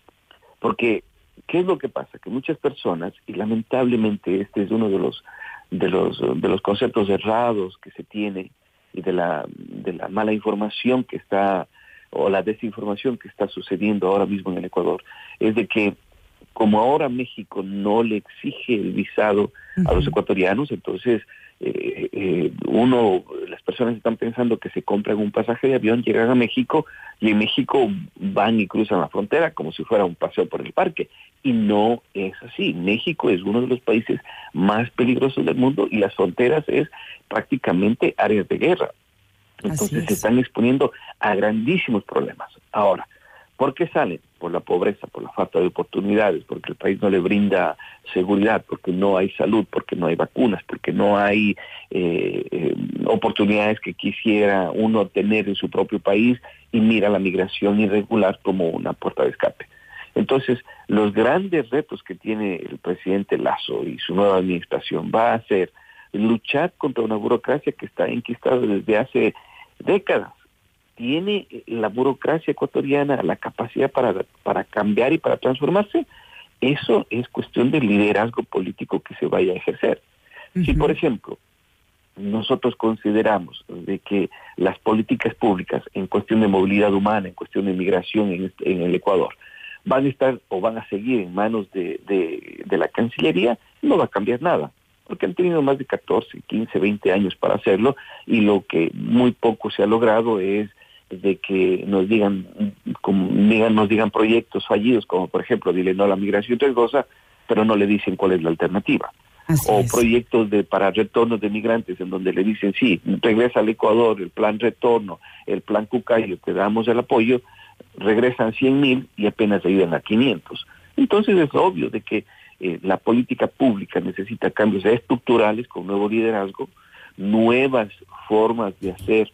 Porque, ¿qué es lo que pasa? Que muchas personas, y lamentablemente este es uno de los de los de los conceptos errados que se tiene, y de la de la mala información que está, o la desinformación que está sucediendo ahora mismo en el Ecuador, es de que como ahora México no le exige el visado uh-huh. a los ecuatorianos, entonces eh, eh, uno, las personas están pensando que se compran un pasaje de avión, llegan a México y en México van y cruzan la frontera como si fuera un paseo por el parque. Y no es así. México es uno de los países más peligrosos del mundo y las fronteras es prácticamente áreas de guerra. Entonces se están exponiendo a grandísimos problemas. Ahora, ¿por qué salen? Por la pobreza, por la falta de oportunidades, porque el país no le brinda seguridad, porque no hay salud, porque no hay vacunas, porque no hay eh, eh, oportunidades que quisiera uno tener en su propio país, y mira la migración irregular como una puerta de escape. Entonces, los grandes retos que tiene el presidente Lasso y su nueva administración va a ser luchar contra una burocracia que está enquistada desde hace décadas. ¿Tiene la burocracia ecuatoriana la capacidad para, para cambiar y para transformarse? Eso es cuestión del liderazgo político que se vaya a ejercer. Uh-huh. Si, por ejemplo, nosotros consideramos de que las políticas públicas en cuestión de movilidad humana, en cuestión de migración en, en el Ecuador, van a estar o van a seguir en manos de, de, de la Cancillería, no va a cambiar nada, porque han tenido más de catorce, quince, veinte años para hacerlo, y lo que muy poco se ha logrado es de que nos digan, como, digan, nos digan proyectos fallidos, como por ejemplo, dile no a la migración riesgosa, pero no le dicen cuál es la alternativa. Así o es. Proyectos de para retornos de migrantes, en donde le dicen, sí, regresa al Ecuador, el plan retorno, el plan Cucayo, te damos el apoyo, regresan cien mil y apenas ayudan a quinientos. Entonces es obvio de que eh, la política pública necesita cambios estructurales con nuevo liderazgo, nuevas formas de hacer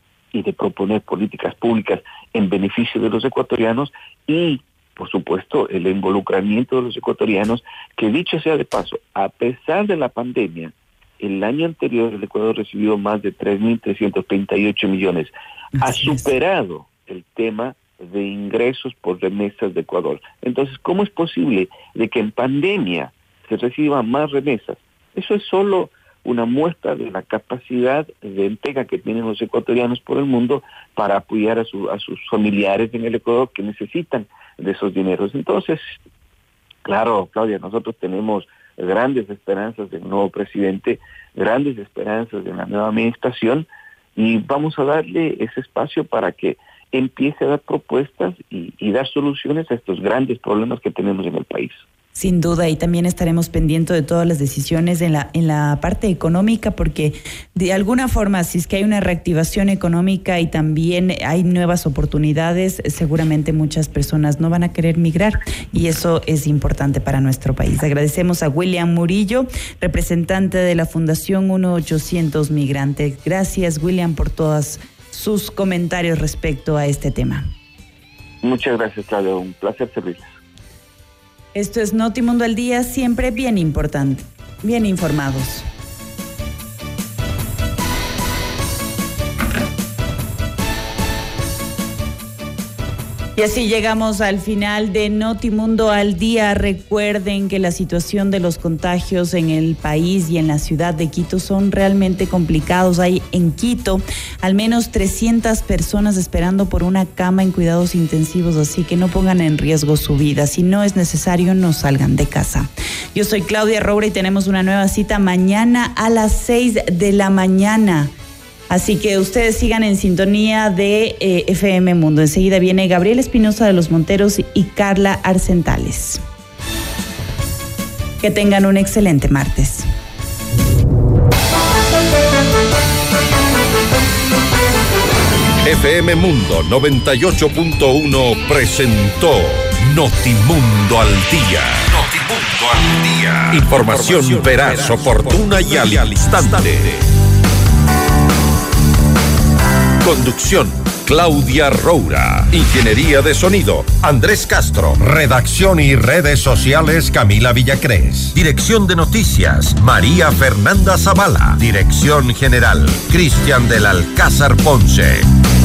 y de proponer políticas públicas en beneficio de los ecuatorianos y, por supuesto, el involucramiento de los ecuatorianos, que dicho sea de paso, a pesar de la pandemia, el año anterior el Ecuador recibió más de tres mil trescientos treinta y ocho millones. Así ha superado es. el tema de ingresos por remesas de Ecuador. Entonces, ¿cómo es posible de que en pandemia se reciban más remesas? Eso es solo una muestra de la capacidad de entrega que tienen los ecuatorianos por el mundo para apoyar a, su, a sus familiares en el Ecuador que necesitan de esos dineros. Entonces, claro, Claudia, nosotros tenemos grandes esperanzas del nuevo presidente, grandes esperanzas de la nueva administración, y vamos a darle ese espacio para que empiece a dar propuestas y, y dar soluciones a estos grandes problemas que tenemos en el país. Sin duda, y también estaremos pendientes de todas las decisiones en la en la parte económica, porque de alguna forma, si es que hay una reactivación económica y también hay nuevas oportunidades, seguramente muchas personas no van a querer migrar, y eso es importante para nuestro país. Agradecemos a William Murillo, representante de la Fundación uno ochocientos Migrantes. Gracias, William, por todos sus comentarios respecto a este tema. Muchas gracias, Claudia. Un placer servirles. Esto es Notimundo al Día, siempre bien importante, bien informados. Y así llegamos al final de Notimundo al Día. Recuerden que la situación de los contagios en el país y en la ciudad de Quito son realmente complicados. Hay en Quito al menos trescientas personas esperando por una cama en cuidados intensivos, así que no pongan en riesgo su vida. Si no es necesario, no salgan de casa. Yo soy Claudia Roura y tenemos una nueva cita mañana a las seis de la mañana. Así que ustedes sigan en sintonía de eh, F M Mundo. Enseguida viene Gabriel Espinosa de los Monteros y Carla Arcentales. Que tengan un excelente martes. F M Mundo noventa y ocho punto uno presentó Notimundo al Día. Notimundo al Día. Información, Información veraz, veraz, oportuna y al instante. Conducción, Claudia Roura. Ingeniería de sonido, Andrés Castro. Redacción y redes sociales, Camila Villacrés. Dirección de noticias, María Fernanda Zavala. Dirección general, Cristian del Alcázar Ponce.